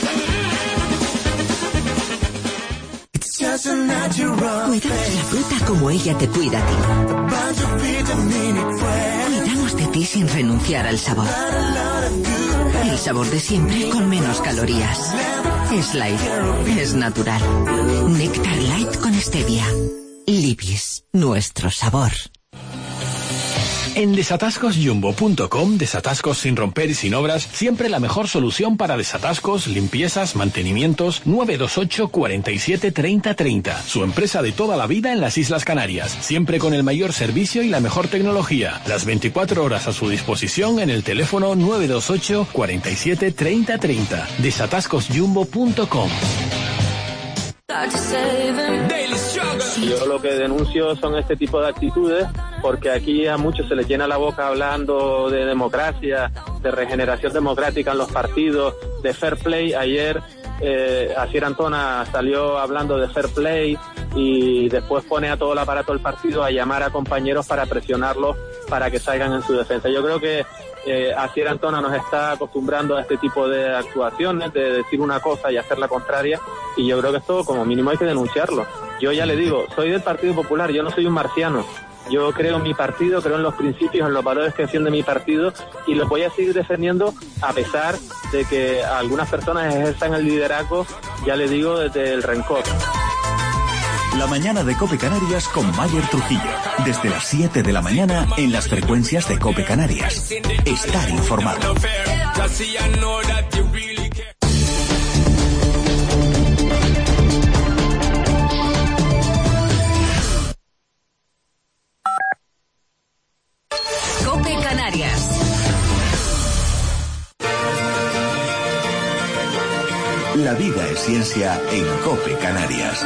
Cuidamos la fruta como ella te cuida a ti. Cuidamos de ti sin renunciar al sabor. El sabor de siempre con menos calorías. Es light, es natural. Néctar Light con stevia. Libis, nuestro sabor. En desatascos jumbo punto com, desatascos sin romper y sin obras, siempre la mejor solución para desatascos, limpiezas, mantenimientos. Nueve dos ocho, cuarenta y siete, treinta, treinta. Su empresa de toda la vida en las Islas Canarias, siempre con el mayor servicio y la mejor tecnología. Las veinticuatro horas a su disposición en el teléfono nueve dos ocho, cuarenta y siete, treinta, treinta. desatascos jumbo punto com. Yo lo que denuncio son este tipo de actitudes, porque aquí a muchos se les llena la boca hablando de democracia, de regeneración democrática en los partidos, de fair play. Ayer eh, Asier Antona salió hablando de fair play y después pone a todo el aparato del partido a llamar a compañeros para presionarlos para que salgan en su defensa. Yo creo que Eh, Asier Antona nos está acostumbrando a este tipo de actuaciones, de decir una cosa y hacer la contraria, y yo creo que esto como mínimo hay que denunciarlo. Yo ya le digo, soy del Partido Popular, yo no soy un marciano. Yo creo en mi partido, creo en los principios, en los valores que defiende mi partido, y los voy a seguir defendiendo a pesar de que algunas personas ejerzan el liderazgo, ya le digo, desde el rencor. La mañana de COPE Canarias con Mayer Trujillo. Desde las siete de la mañana en las frecuencias de COPE Canarias. Estar informado. COPE Canarias. La vida es ciencia en COPE Canarias.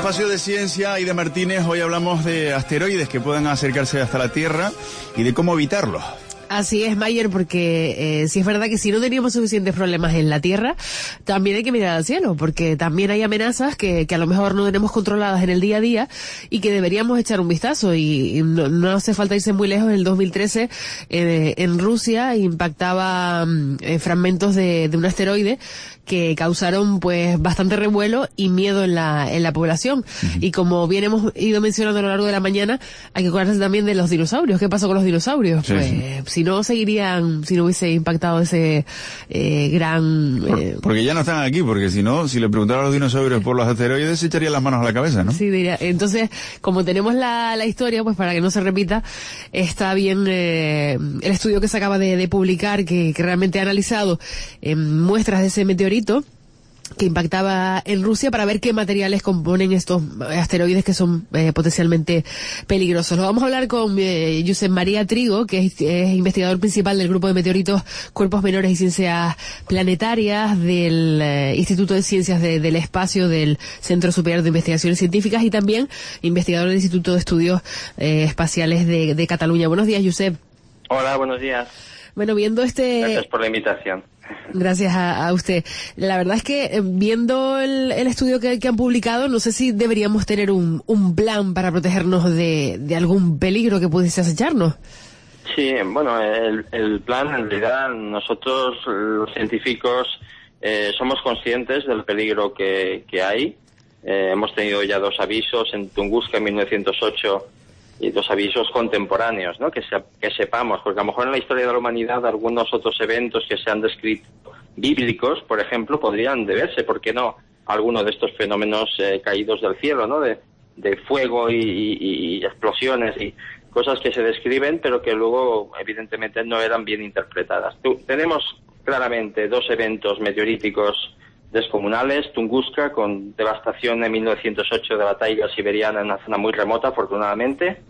espacio de ciencia y de Martínez, hoy hablamos de asteroides que puedan acercarse hasta la Tierra y de cómo evitarlos. Así es, Mayer, porque eh, sí es verdad que si no teníamos suficientes problemas en la Tierra, también hay que mirar al cielo, porque también hay amenazas que, que a lo mejor no tenemos controladas en el día a día y que deberíamos echar un vistazo. Y, y no, no hace falta irse muy lejos. En el dos mil trece, eh, en Rusia, impactaba eh, fragmentos de, de un asteroide que causaron pues bastante revuelo y miedo en la en la población. Uh-huh. Y como bien hemos ido mencionando a lo largo de la mañana, hay que acordarse también de los dinosaurios. ¿Qué pasó con los dinosaurios? Sí, pues sí. Si no seguirían, si no hubiese impactado ese eh, gran... Eh... Por, porque ya no están aquí, porque si no, si le preguntaran a los dinosaurios por los asteroides, se echarían las manos a la cabeza, ¿no? Sí, diría. Entonces, como tenemos la, la historia, pues para que no se repita, está bien eh, el estudio que se acaba de, de publicar, que, que realmente ha analizado eh, muestras de ese meteorito que impactaba en Rusia para ver qué materiales componen estos asteroides que son eh, potencialmente peligrosos. Lo vamos a hablar con eh, Josep María Trigo, que es, es investigador principal del grupo de meteoritos, cuerpos menores y ciencias planetarias del eh, Instituto de Ciencias de, del Espacio del Centro Superior de Investigaciones Científicas y también investigador del Instituto de Estudios eh, Espaciales de, de Cataluña. Buenos días, Josep. Hola, buenos días. Bueno, viendo este... Gracias por la invitación. Gracias a, a usted. La verdad es que eh, viendo el, el estudio que, que han publicado, no sé si deberíamos tener un, un plan para protegernos de, de algún peligro que pudiese acecharnos. Sí, bueno, el, el plan, en realidad, nosotros, los científicos, eh, somos conscientes del peligro que, que hay. Eh, hemos tenido ya dos avisos en Tunguska en mil novecientos ocho y dos avisos contemporáneos, ¿no? Que, se, que sepamos, porque a lo mejor en la historia de la humanidad algunos otros eventos que se han descrito bíblicos, por ejemplo, podrían deberse, ¿por qué no?, a alguno de estos fenómenos eh, caídos del cielo, ¿no?, de, de fuego y, y, y explosiones y cosas que se describen, pero que luego, evidentemente, no eran bien interpretadas. Tú, tenemos claramente dos eventos meteoríticos descomunales, Tunguska, con devastación en mil novecientos ocho de la taiga siberiana en una zona muy remota, afortunadamente,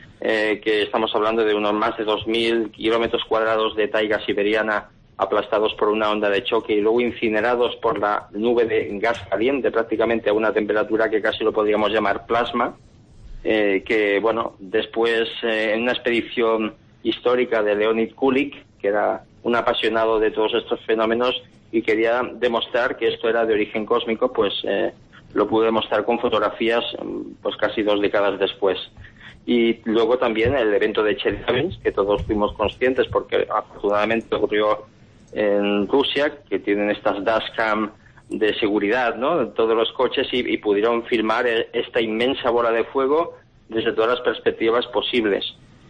eh, que estamos hablando de unos más de dos mil kilómetros cuadrados de taiga siberiana aplastados por una onda de choque y luego incinerados por la nube de gas caliente, prácticamente a una temperatura que casi lo podríamos llamar plasma, eh, que, bueno, después, eh, en una expedición histórica de Leonid Kulik, que era un apasionado de todos estos fenómenos, y quería demostrar que esto era de origen cósmico, pues eh, lo pude demostrar con fotografías pues casi dos décadas después. Y luego también el evento de Chelyabinsk, que todos fuimos conscientes porque afortunadamente ocurrió en Rusia, que tienen estas dashcam de seguridad, ¿no?, de todos los coches y, y pudieron filmar esta inmensa bola de fuego desde todas las perspectivas posibles.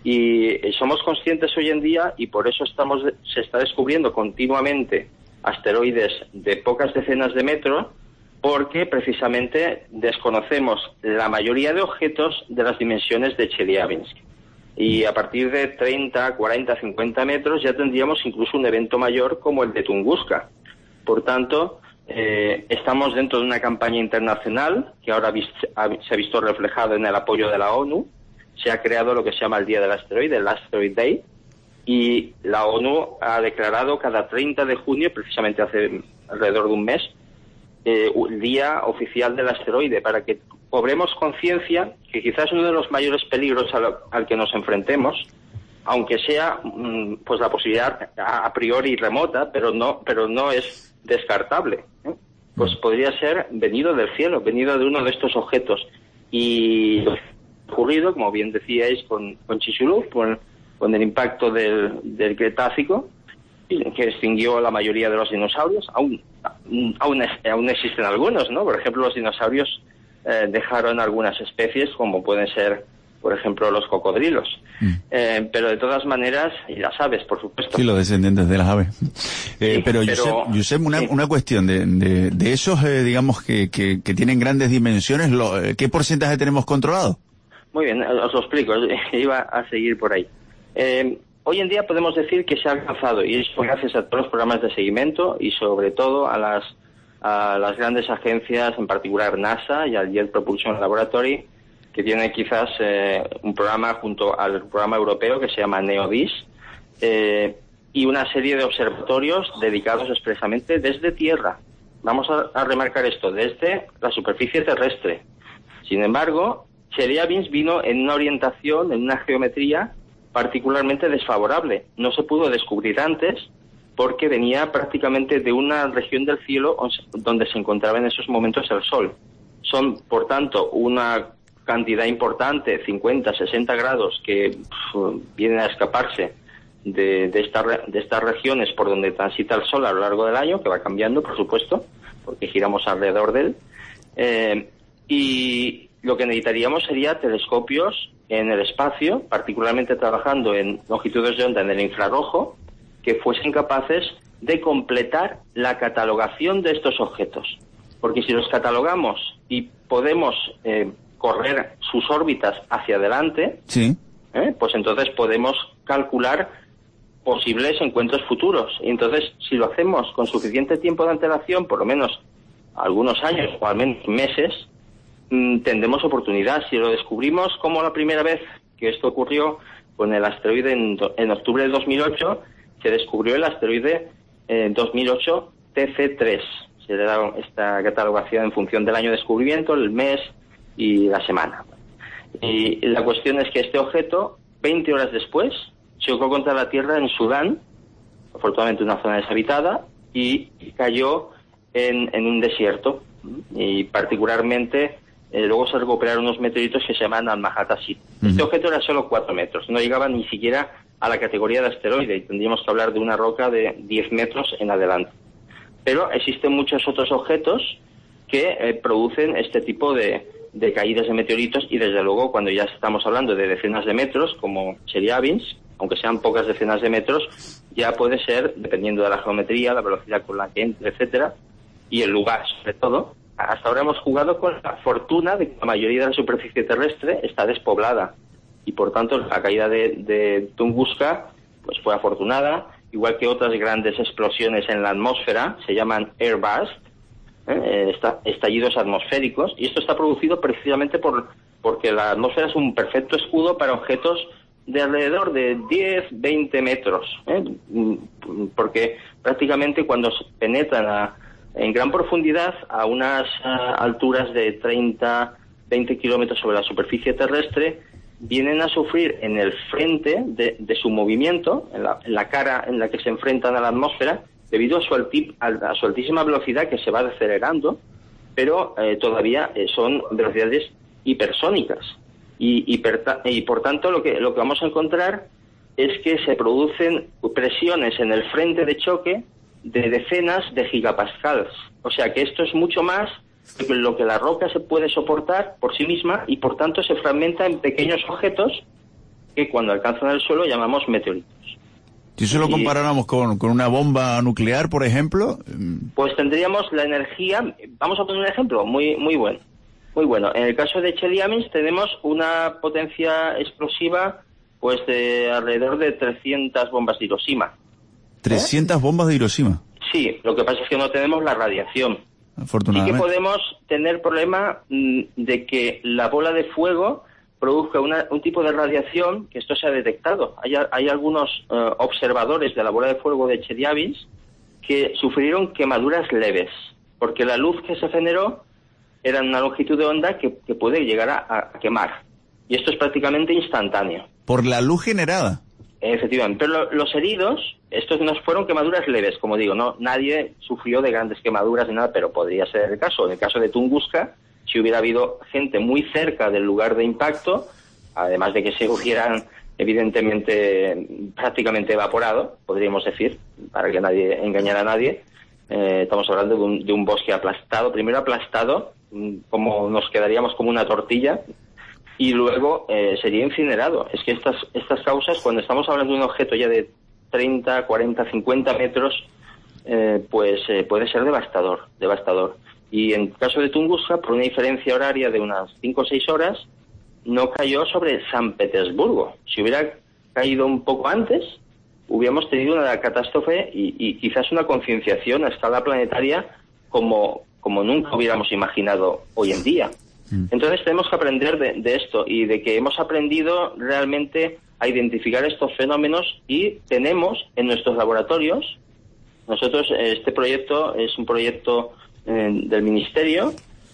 Y somos conscientes hoy en día y por eso estamos se está descubriendo continuamente asteroides de pocas decenas de metros, porque precisamente desconocemos la mayoría de objetos de las dimensiones de Chelyabinsk. Y a partir de treinta, cuarenta, cincuenta metros ya tendríamos incluso un evento mayor como el de Tunguska. Por tanto, eh, estamos dentro de una campaña internacional que ahora vist, ha, se ha visto reflejado en el apoyo de la ONU. Se ha creado lo que se llama el Día del Asteroide, el Asteroid Day, y la ONU ha declarado cada treinta de junio, precisamente hace alrededor de un mes, eh, el Día Oficial del Asteroide, para que cobremos conciencia que quizás uno de los mayores peligros al, al que nos enfrentemos, aunque sea pues la posibilidad a, a priori remota, pero no, pero no es descartable, ¿eh? Pues podría ser venido del cielo, venido de uno de estos objetos. Y lo que ha ocurrido, como bien decíais, con, con Chicxulub, con con el impacto del, del Cretácico, que extinguió la mayoría de los dinosaurios. Aún, aún, aún existen algunos, ¿no? Por ejemplo, los dinosaurios eh, dejaron algunas especies, como pueden ser, por ejemplo, los cocodrilos. Mm. Eh, pero de todas maneras, y las aves, por supuesto. Sí, los descendientes de las aves. Eh, sí, pero, pero Josep, Josep una, sí. una cuestión de, de, de esos, eh, digamos, que, que, que tienen grandes dimensiones, lo, ¿qué porcentaje tenemos controlado? Muy bien, os lo explico, iba a seguir por ahí. Eh, hoy en día podemos decir que se ha alcanzado, y es gracias a todos los programas de seguimiento y sobre todo a las, a las grandes agencias, en particular NASA y al Jet Propulsion Laboratory, que tiene quizás eh, un programa junto al programa europeo que se llama NEODIS, eh, y una serie de observatorios dedicados expresamente desde tierra. Vamos a, a remarcar esto, desde la superficie terrestre. Sin embargo, Chelyabinsk vino en una orientación, en una geometría particularmente desfavorable. No se pudo descubrir antes porque venía prácticamente de una región del cielo donde se encontraba en esos momentos el Sol. Son, por tanto, una cantidad importante, cincuenta, sesenta grados, que pf, vienen a escaparse de, de, esta, de estas regiones por donde transita el Sol a lo largo del año, que va cambiando, por supuesto, porque giramos alrededor de él. Eh, y lo que necesitaríamos sería telescopios en el espacio, particularmente trabajando en longitudes de onda en el infrarrojo, que fuesen capaces de completar la catalogación de estos objetos. Porque si los catalogamos y podemos eh, correr sus órbitas hacia adelante, sí. ¿eh? pues entonces podemos calcular posibles encuentros futuros. Y entonces, si lo hacemos con suficiente tiempo de antelación, por lo menos algunos años o al menos meses, mmm, tendremos oportunidad. Si lo descubrimos como la primera vez que esto ocurrió con el asteroide en, en octubre de dos mil ocho, se descubrió el asteroide eh, dos mil ocho T C tres. Se le da esta catalogación en función del año de descubrimiento, el mes y la semana. Y la cuestión es que este objeto, veinte horas después, chocó contra la Tierra en Sudán, afortunadamente una zona deshabitada, y cayó en, en un desierto. Y particularmente, eh, luego se recuperaron unos meteoritos que se llaman Almahata-Sit. Uh-huh. Este objeto era solo cuatro metros, no llegaba ni siquiera a la categoría de asteroide, y tendríamos que hablar de una roca de diez metros en adelante. Pero existen muchos otros objetos que eh, producen este tipo de, de caídas de meteoritos, y desde luego cuando ya estamos hablando de decenas de metros, como Chelyabinsk, aunque sean pocas decenas de metros, ya puede ser, dependiendo de la geometría, la velocidad con la que entre, etcétera, y el lugar, sobre todo. Hasta ahora hemos jugado con la fortuna de que la mayoría de la superficie terrestre está despoblada, y por tanto la caída de, de Tunguska pues fue afortunada, igual que otras grandes explosiones en la atmósfera, se llaman airburst, ¿eh? Está, estallidos atmosféricos, y esto está producido precisamente por porque la atmósfera es un perfecto escudo para objetos de alrededor de diez, veinte metros, ¿eh? porque prácticamente cuando penetran a, en gran profundidad a unas uh, alturas de treinta, veinte kilómetros sobre la superficie terrestre, vienen a sufrir en el frente de, de su movimiento, en la, en la cara en la que se enfrentan a la atmósfera, debido a su, alti, a, a su altísima velocidad, que se va acelerando, pero eh, todavía eh, son velocidades hipersónicas. Y, y, per, y por tanto lo que, lo que vamos a encontrar es que se producen presiones en el frente de choque de decenas de gigapascals. O sea que esto es mucho más de lo que la roca se puede soportar por sí misma, y por tanto se fragmenta en pequeños objetos que cuando alcanzan el suelo llamamos meteoritos. Si eso lo comparáramos con, con una bomba nuclear, por ejemplo... Pues tendríamos la energía... Vamos a poner un ejemplo muy muy bueno. Muy bueno. En el caso de Chelyabinsk tenemos una potencia explosiva pues de alrededor de trescientas bombas de Hiroshima. ¿trescientas ¿Eh? bombas de Hiroshima? Sí, lo que pasa es que no tenemos la radiación. Afortunadamente. Sí que podemos tener problema mmm, de que la bola de fuego produzca una, un tipo de radiación, que esto se ha detectado. Hay, hay algunos uh, observadores de la bola de fuego de Chelyabinsk que sufrieron quemaduras leves, porque la luz que se generó era una longitud de onda que, que puede llegar a, a quemar. Y esto es prácticamente instantáneo. ¿Por la luz generada? Efectivamente. Pero lo, los heridos, estos no fueron quemaduras leves, como digo, no, nadie sufrió de grandes quemaduras ni nada, pero podría ser el caso. En el caso de Tunguska, si hubiera habido gente muy cerca del lugar de impacto, además de que se hubieran evidentemente prácticamente evaporado, podríamos decir, para que nadie engañara a nadie, eh, estamos hablando de un, de un bosque aplastado, primero aplastado, como nos quedaríamos como una tortilla, y luego eh, sería incinerado. Es que estas estas causas, cuando estamos hablando de un objeto ya de treinta, cuarenta, cincuenta metros, eh, pues eh, puede ser devastador, devastador. Y en el caso de Tunguska, por una diferencia horaria de unas cinco o seis horas, no cayó sobre San Petersburgo. Si hubiera caído un poco antes, hubiéramos tenido una catástrofe y, y quizás una concienciación a escala planetaria como, como nunca hubiéramos imaginado hoy en día. Entonces tenemos que aprender de, de esto, y de que hemos aprendido realmente a identificar estos fenómenos, y tenemos en nuestros laboratorios, nosotros, este proyecto es un proyecto eh, del Ministerio,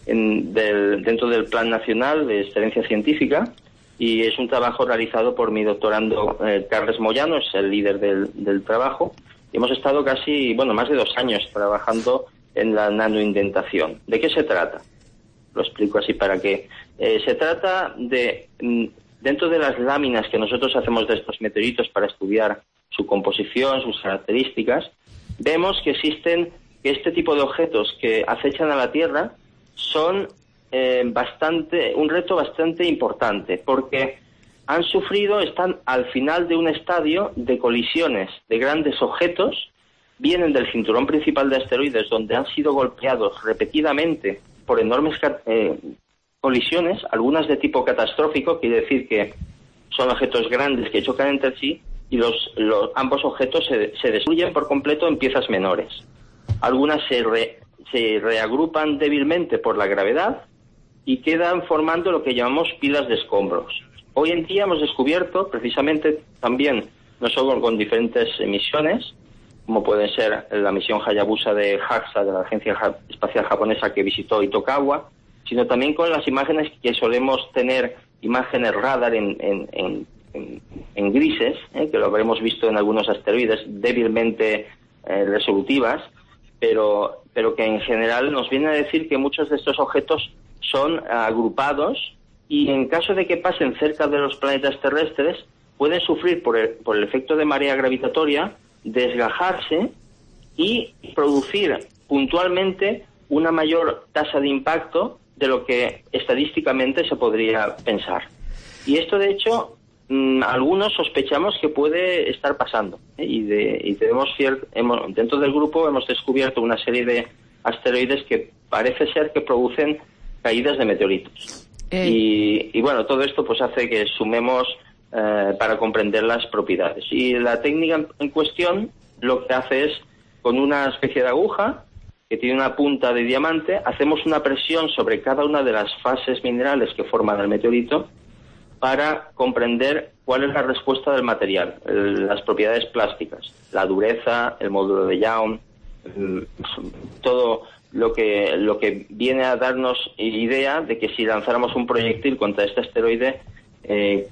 en, del, dentro del Plan Nacional de Excelencia Científica, y es un trabajo realizado por mi doctorando eh, Carles Moyano, es el líder del, del trabajo. Y hemos estado casi, bueno, más de dos años trabajando en la nanoindentación. ¿De qué se trata? Lo explico así para que... Eh, se trata de, dentro de las láminas que nosotros hacemos de estos meteoritos para estudiar su composición, sus características, vemos que existen, que este tipo de objetos que acechan a la Tierra son eh, bastante, un reto bastante importante, porque han sufrido, están al final de un estadio de colisiones de grandes objetos, vienen del cinturón principal de asteroides, donde han sido golpeados repetidamente por enormes eh, colisiones, algunas de tipo catastrófico, quiere decir que son objetos grandes que chocan entre sí, y los, los ambos objetos se, se destruyen por completo en piezas menores. Algunas se, re, se reagrupan débilmente por la gravedad y quedan formando lo que llamamos pilas de escombros. Hoy en día hemos descubierto, precisamente también, no solo con diferentes misiones, como puede ser la misión Hayabusa de JAXA, de la Agencia Espacial Japonesa, que visitó Itokawa, sino también con las imágenes que solemos tener, imágenes radar en, en, en, en, en grises, ¿eh? que lo habremos visto en algunos asteroides, débilmente eh, resolutivas, pero, pero que en general nos viene a decir que muchos de estos objetos son agrupados, y en caso de que pasen cerca de los planetas terrestres, pueden sufrir por el, por el efecto de marea gravitatoria, desgajarse y producir puntualmente una mayor tasa de impacto de lo que estadísticamente se podría pensar. Y esto, de hecho, mmm, algunos sospechamos que puede estar pasando, ¿eh? y, de, y tenemos cier- hemos, dentro del grupo hemos descubierto una serie de asteroides que parece ser que producen caídas de meteoritos. Y, y bueno, todo esto pues hace que sumemos eh, para comprender las propiedades. Y la técnica en, en cuestión lo que hace es, con una especie de aguja que tiene una punta de diamante, hacemos una presión sobre cada una de las fases minerales que forman el meteorito para comprender cuál es la respuesta del material, el, las propiedades plásticas, la dureza, el módulo de Young, el, todo lo que lo que viene a darnos idea de que si lanzáramos un proyectil contra este asteroide, eh,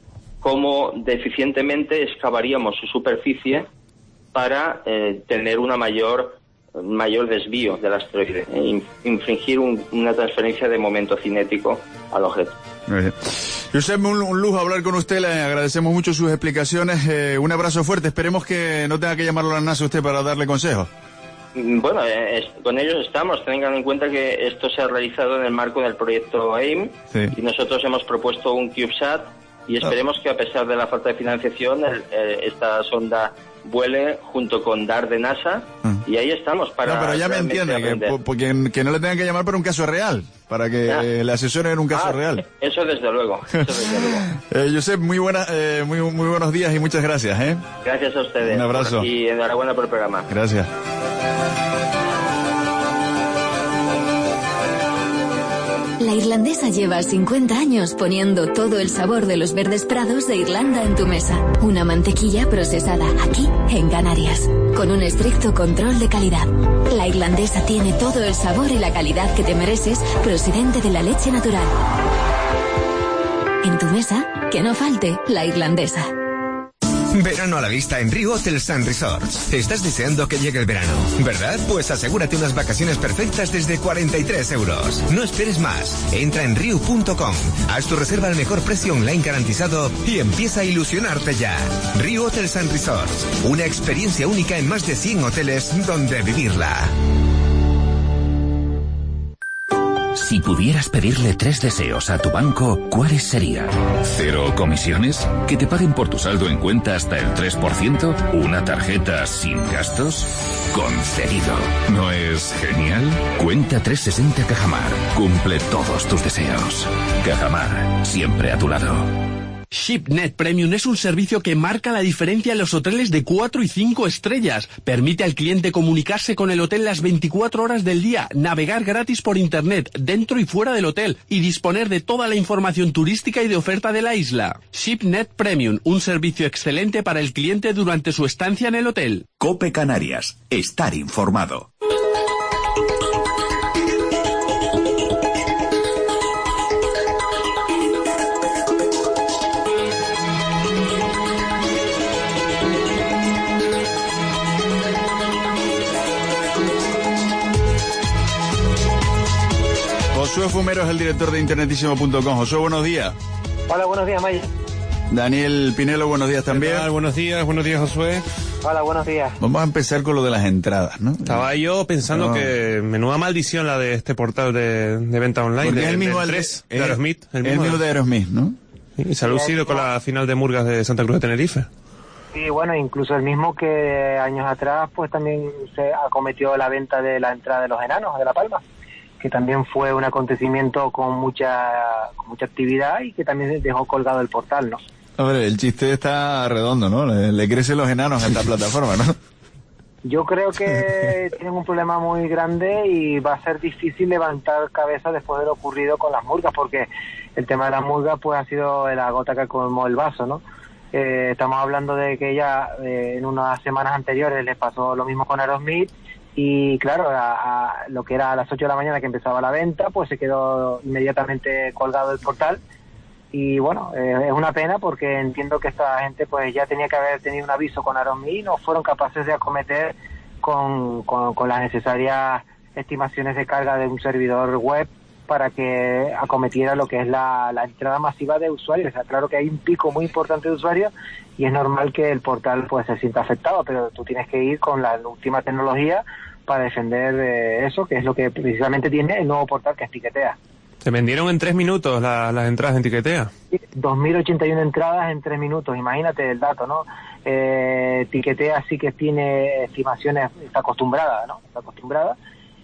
cómo deficientemente excavaríamos su superficie para eh, tener una mayor mayor desvío del asteroide, e infringir un, una transferencia de momento cinético al objeto. Josep, un, un lujo hablar con usted, le agradecemos mucho sus explicaciones, eh, un abrazo fuerte, esperemos que no tenga que llamarlo a la NASA usted para darle consejos. Bueno, eh, es, con ellos estamos. Tengan en cuenta que esto se ha realizado en el marco del proyecto A I M, sí. Y nosotros hemos propuesto un CubeSat y esperemos que, a pesar de la falta de financiación, el, eh, esta sonda vuele junto con D A R de NASA, uh. y ahí estamos para... No, pero ya me entiende, que, porque, que no le tengan que llamar para un caso real, para que ah. le asesoren en un caso ah, real. Eso desde luego, eso desde luego. eh, Josep, muy, buena, eh, muy, muy buenos días y muchas gracias. ¿eh? Gracias a ustedes. Un abrazo. Y enhorabuena por el programa. Gracias. La Irlandesa lleva cincuenta años poniendo todo el sabor de los verdes prados de Irlanda en tu mesa. Una mantequilla procesada aquí, en Canarias, con un estricto control de calidad. La Irlandesa tiene todo el sabor y la calidad que te mereces, procedente de la leche natural. En tu mesa, que no falte la Irlandesa. Verano a la vista en Rio Hotels and Resorts. Estás deseando que llegue el verano, ¿verdad? Pues asegúrate unas vacaciones perfectas desde cuarenta y tres euros. No esperes más. Entra en riu punto com, haz tu reserva al mejor precio online garantizado y empieza a ilusionarte ya. Rio Hotels and Resorts. Una experiencia única en más de cien hoteles donde vivirla. Si pudieras pedirle tres deseos a tu banco, ¿cuáles serían? ¿Cero comisiones? ¿Que te paguen por tu saldo en cuenta hasta el tres por ciento? ¿Una tarjeta sin gastos? Concedido. ¿No es genial? Cuenta trescientos sesenta Cajamar. Cumple todos tus deseos. Cajamar, siempre a tu lado. ShipNet Premium es un servicio que marca la diferencia en los hoteles de cuatro y cinco estrellas. Permite al cliente comunicarse con el hotel las veinticuatro horas del día, navegar gratis por internet, dentro y fuera del hotel, y disponer de toda la información turística y de oferta de la isla. ShipNet Premium, un servicio excelente para el cliente durante su estancia en el hotel. COPE Canarias. Estar informado. Fumero es el director de internetísimo punto com. Josué, buenos días. Hola, buenos días, Maya. Daniel Pinelo, buenos días también. Buenos días, buenos días, Josué. Hola, buenos días. Vamos a empezar con lo de las entradas, ¿no? Estaba yo pensando no. que menuda maldición la de este portal de, de venta online. Porque de, es el mismo del de, tres, el, de Aerosmith. El mismo, el mismo de Aerosmith, ¿no? Y se ha lucido con la final de Murgas de Santa Cruz de Tenerife. Sí, bueno, incluso el mismo que años atrás, pues también se acometió la venta de la entrada de los enanos de La Palma, que también fue un acontecimiento con mucha, con mucha actividad y que también dejó colgado el portal, ¿no? Hombre, el chiste está redondo, ¿no? Le, le crecen los enanos a esta plataforma, ¿no? Yo creo que tienen un problema muy grande y va a ser difícil levantar cabeza después de lo ocurrido con las murgas, porque el tema de las murgas pues ha sido la gota que colmó el vaso, ¿no? Eh, estamos hablando de que ya eh, en unas semanas anteriores les pasó lo mismo con Aerosmith y claro, a, a lo que era a las ocho de la mañana que empezaba la venta, pues se quedó inmediatamente colgado el portal. Y bueno, eh, es una pena porque entiendo que esta gente pues ya tenía que haber tenido un aviso con Aerosmith y no fueron capaces de acometer con, con, con las necesarias estimaciones de carga de un servidor web para que acometiera lo que es la, la entrada masiva de usuarios. O sea, claro que hay un pico muy importante de usuarios y es normal que el portal pues se sienta afectado, pero tú tienes que ir con la última tecnología para defender eh, eso, que es lo que precisamente tiene el nuevo portal que es Tiquetea. Se vendieron en tres minutos la, las entradas en Tiquetea. dos mil ochenta y una entradas en tres minutos, imagínate el dato, ¿no? Eh, Tiquetea sí que tiene estimaciones, está acostumbrada, ¿no? Está acostumbrada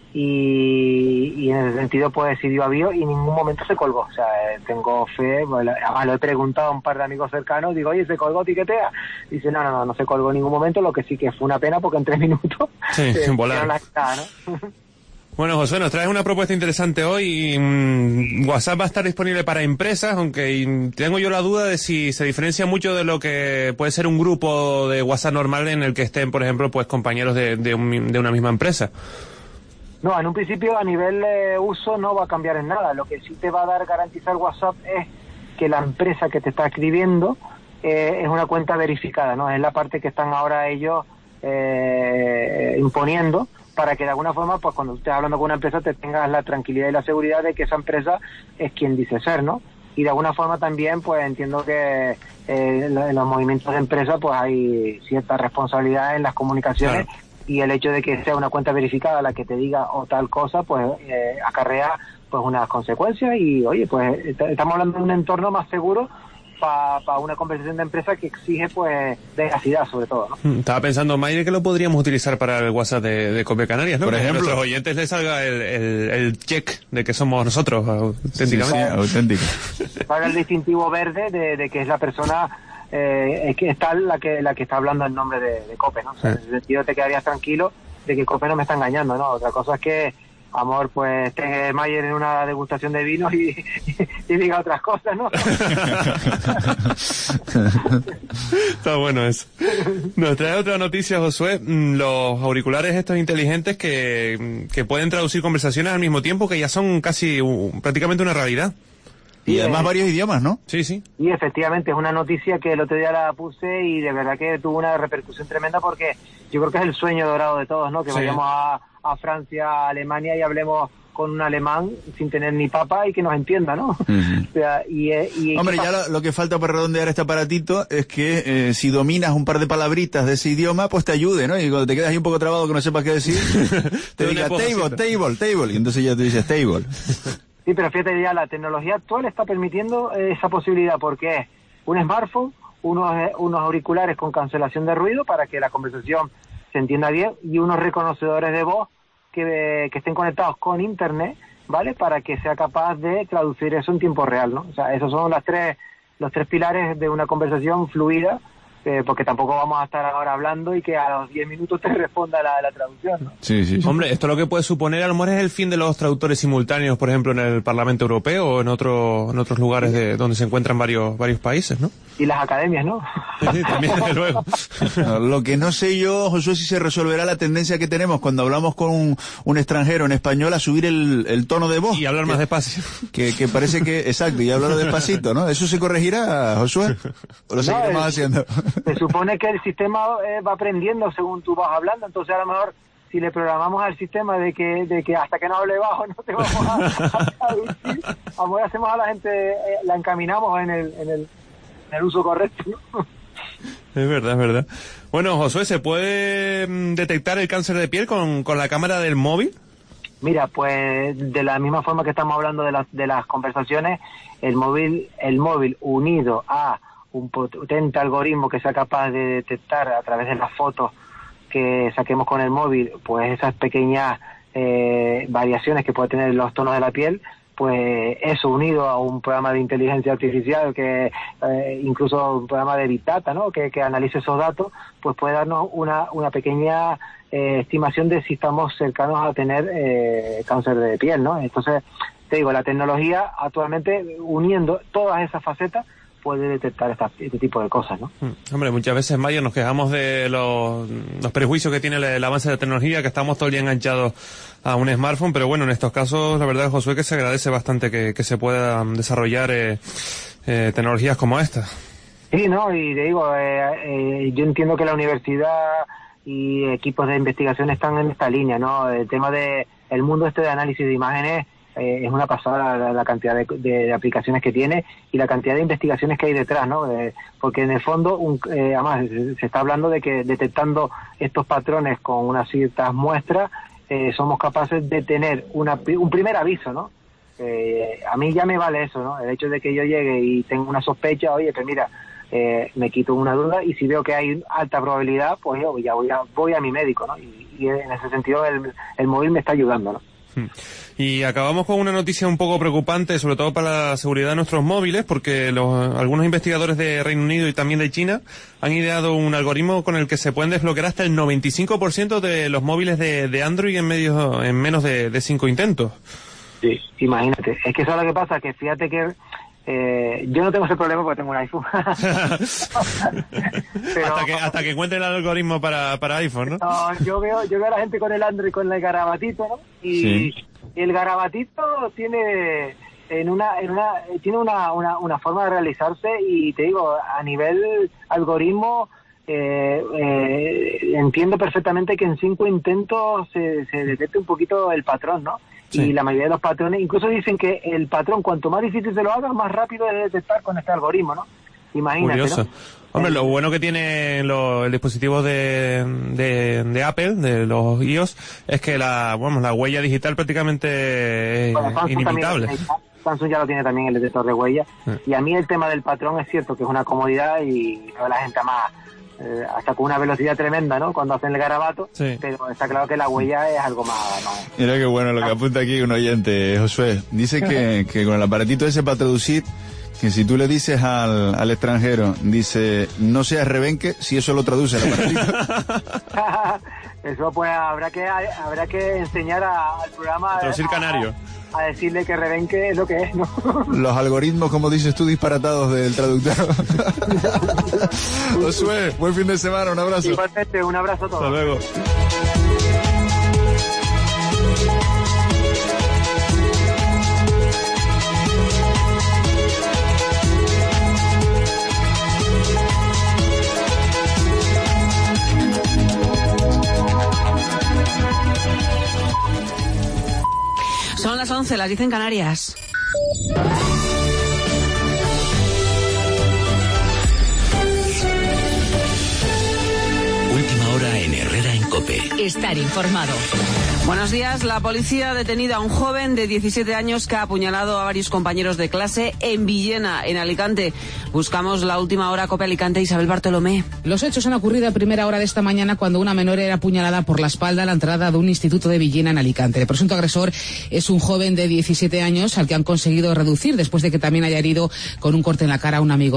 y, y en ese sentido pues sí dio avío y en ningún momento se colgó. O sea, eh, tengo fe, bueno, además lo he preguntado a un par de amigos cercanos, digo, oye, ¿se colgó Tiquetea? Dice, no, no, no, no se colgó en ningún momento, lo que sí que fue una pena porque en tres minutos sí, eh, volar. La entrada, ¿no? Bueno, José, nos traes una propuesta interesante hoy. Y, mmm, WhatsApp va a estar disponible para empresas, aunque tengo yo la duda de si se diferencia mucho de lo que puede ser un grupo de WhatsApp normal en el que estén, por ejemplo, pues compañeros de, de, un, de una misma empresa. No, en un principio a nivel de uso no va a cambiar en nada. Lo que sí te va a dar garantizar WhatsApp es que la empresa que te está escribiendo eh, es una cuenta verificada, ¿no? Es la parte que están ahora ellos eh, imponiendo, para que de alguna forma, pues cuando estés hablando con una empresa te tengas la tranquilidad y la seguridad de que esa empresa es quien dice ser, ¿no? Y de alguna forma también, pues entiendo que eh, en los movimientos de empresa, pues hay cierta responsabilidad en las comunicaciones, claro. Y el hecho de que sea una cuenta verificada la que te diga o tal cosa, pues eh, acarrea pues unas consecuencias y, oye, pues estamos hablando de un entorno más seguro para pa una conversación de empresa que exige pues veracidad sobre todo, ¿no? Estaba pensando, Mayre, que lo podríamos utilizar para el WhatsApp de, de Cope Canarias, ¿no? Por ejemplo, que a nuestros oyentes les salga el, el, el check de que somos nosotros auténticamente. Sí, sí, auténtico. Paga el distintivo verde de, de que es la persona eh, es que está la que la que está hablando en nombre de, de Cope, ¿no? O sea, sí. En ese sentido te quedarías tranquilo de que Cope no me está engañando, ¿no? Otra cosa es que amor, pues esté Mayer en una degustación de vinos y, y, y diga otras cosas, ¿no? Está bueno eso. Nos trae otra noticia, Josué. Los auriculares estos inteligentes que, que pueden traducir conversaciones al mismo tiempo, que ya son casi uh, prácticamente una realidad. Y además varios idiomas, ¿no? Sí, sí. Y efectivamente, es una noticia que el otro día la puse y de verdad que tuvo una repercusión tremenda porque yo creo que es el sueño dorado de todos, ¿no? Que sí. Vayamos a, a Francia, a Alemania y hablemos con un alemán sin tener ni papa y que nos entienda, ¿no? Uh-huh. O sea, y, y, Hombre, ya lo, lo que falta para redondear este aparatito es que eh, si dominas un par de palabritas de ese idioma, pues te ayude, ¿no? Y cuando te quedas ahí un poco trabado que no sepas qué decir, te diga table, table, table, y entonces ya te dices table. Sí, pero fíjate, ya la tecnología actual está permitiendo eh, esa posibilidad porque es un smartphone, unos, eh, unos auriculares con cancelación de ruido para que la conversación se entienda bien y unos reconocedores de voz que, eh, que estén conectados con internet, ¿vale? Para que sea capaz de traducir eso en tiempo real, ¿no? O sea, esos son las tres, los tres pilares de una conversación fluida, eh, porque tampoco vamos a estar ahora hablando y que a los diez minutos te responda la, la traducción, ¿no? Sí, sí, sí. Hombre, esto lo que puede suponer a lo mejor es el fin de los traductores simultáneos, por ejemplo, en el Parlamento Europeo o en otro, en otros lugares de donde se encuentran varios varios países, ¿no? Y las academias, ¿no? Sí, sí, también, desde luego. Lo que no sé yo, Josué, si se resolverá la tendencia que tenemos cuando hablamos con un, un extranjero en español a subir el, el tono de voz. Y hablar que, más despacio. Que, que parece que, exacto, y hablar despacito, ¿no? ¿Eso se corregirá, Josué? ¿O lo seguiremos no, haciendo? Se supone que el sistema eh, va aprendiendo según tú vas hablando, entonces a lo mejor si le programamos al sistema de que de que hasta que no hable bajo no te vamos a, a traducir, a lo mejor hacemos a la gente, eh, la encaminamos en el, en el, en el uso correcto, ¿no? Es verdad, es verdad. Bueno, Josué, ¿se puede detectar el cáncer de piel con, con la cámara del móvil? Mira, pues de la misma forma que estamos hablando de las de las conversaciones, el móvil el móvil unido a un potente algoritmo que sea capaz de detectar a través de las fotos que saquemos con el móvil, pues esas pequeñas eh, variaciones que puede tener los tonos de la piel, pues eso unido a un programa de inteligencia artificial que eh, incluso un programa de Big Data, ¿no? que, que analice esos datos, pues puede darnos una, una pequeña eh, estimación de si estamos cercanos a tener eh, cáncer de piel, ¿no? Entonces, te digo, la tecnología actualmente uniendo todas esas facetas puede detectar esta, este tipo de cosas, ¿no? Mm. Hombre, muchas veces, Mayer, nos quejamos de los, los prejuicios que tiene el, el avance de la tecnología, que estamos todo el día enganchados a un smartphone, pero bueno, en estos casos, la verdad, Josué, que se agradece bastante que, que se puedan desarrollar eh, eh, tecnologías como esta. Sí, no, y te digo, eh, eh, yo entiendo que la universidad y equipos de investigación están en esta línea, ¿no? El tema de el mundo este de análisis de imágenes eh, es una pasada la, la cantidad de, de, de aplicaciones que tiene y la cantidad de investigaciones que hay detrás, ¿no? Eh, porque en el fondo, un, eh, además, se, se está hablando de que detectando estos patrones con unas ciertas muestras, eh, somos capaces de tener una, un primer aviso, ¿no? Eh, a mí ya me vale eso, ¿no? El hecho de que yo llegue y tengo una sospecha, oye, pues mira, eh, me quito una duda y si veo que hay alta probabilidad, pues yo ya voy a, voy a mi médico, ¿no? Y, y en ese sentido el, el móvil me está ayudando, ¿no? Y acabamos con una noticia un poco preocupante, sobre todo para la seguridad de nuestros móviles, porque los, algunos investigadores de Reino Unido y también de China han ideado un algoritmo con el que se pueden desbloquear hasta el noventa y cinco por ciento de los móviles de, de Android en, medio, en menos de, de cinco intentos. Sí, imagínate. Es que eso es lo que pasa, que fíjate que eh, yo no tengo ese problema porque tengo un iPhone. Pero, hasta que hasta que encuentre el algoritmo para, para iPhone, ¿no? No, yo veo yo veo a la gente con el Android con el garabatito, ¿no? Y sí. El garabatito tiene en una en una tiene una, una una forma de realizarse y te digo, a nivel algoritmo eh, eh, entiendo perfectamente que en cinco intentos se, se detecte un poquito el patrón, ¿no? Sí. Y la mayoría de los patrones, incluso dicen que el patrón, cuanto más difícil se lo haga, más rápido es detectar con este algoritmo, ¿no? Imagínate, Curioso. ¿no? Hombre, lo bueno que tiene lo, el dispositivo de, de, de Apple, de los iOS, es que la, bueno, la huella digital prácticamente es bueno, inimitable. También, Samsung ya lo tiene también, el detector de huella. Sí. Y a mí el tema del patrón es cierto que es una comodidad y toda la gente más... Eh, hasta con una velocidad tremenda, ¿no? Cuando hacen el garabato, sí. Pero está claro que la huella es algo más, más... Mira qué bueno lo que apunta aquí un oyente, Josué. Dice que, que con el aparatito ese para traducir, que si tú le dices al, al extranjero, dice, no seas rebenque, si eso lo traduce el aparatito. Eso pues habrá que habrá que enseñar a, al programa... Traducir canario. A, a decirle que rebenque es lo que es, ¿no? Los algoritmos, como dices tú, disparatados del traductor. Josué, buen fin de semana, un abrazo. Igualmente, un abrazo a todos. Hasta luego. Son las once, las diez en Canarias. Última hora en Herrera en COPE. Estar informado. Buenos días. La policía ha detenido a un joven de diecisiete años que ha apuñalado a varios compañeros de clase en Villena, en Alicante. Buscamos la última hora, COPE Alicante, Isabel Bartolomé. Los hechos han ocurrido a primera hora de esta mañana cuando una menor era apuñalada por la espalda a la entrada de un instituto de Villena, en Alicante. El presunto agresor es un joven de diecisiete años al que han conseguido reducir después de que también haya herido con un corte en la cara a un amigo.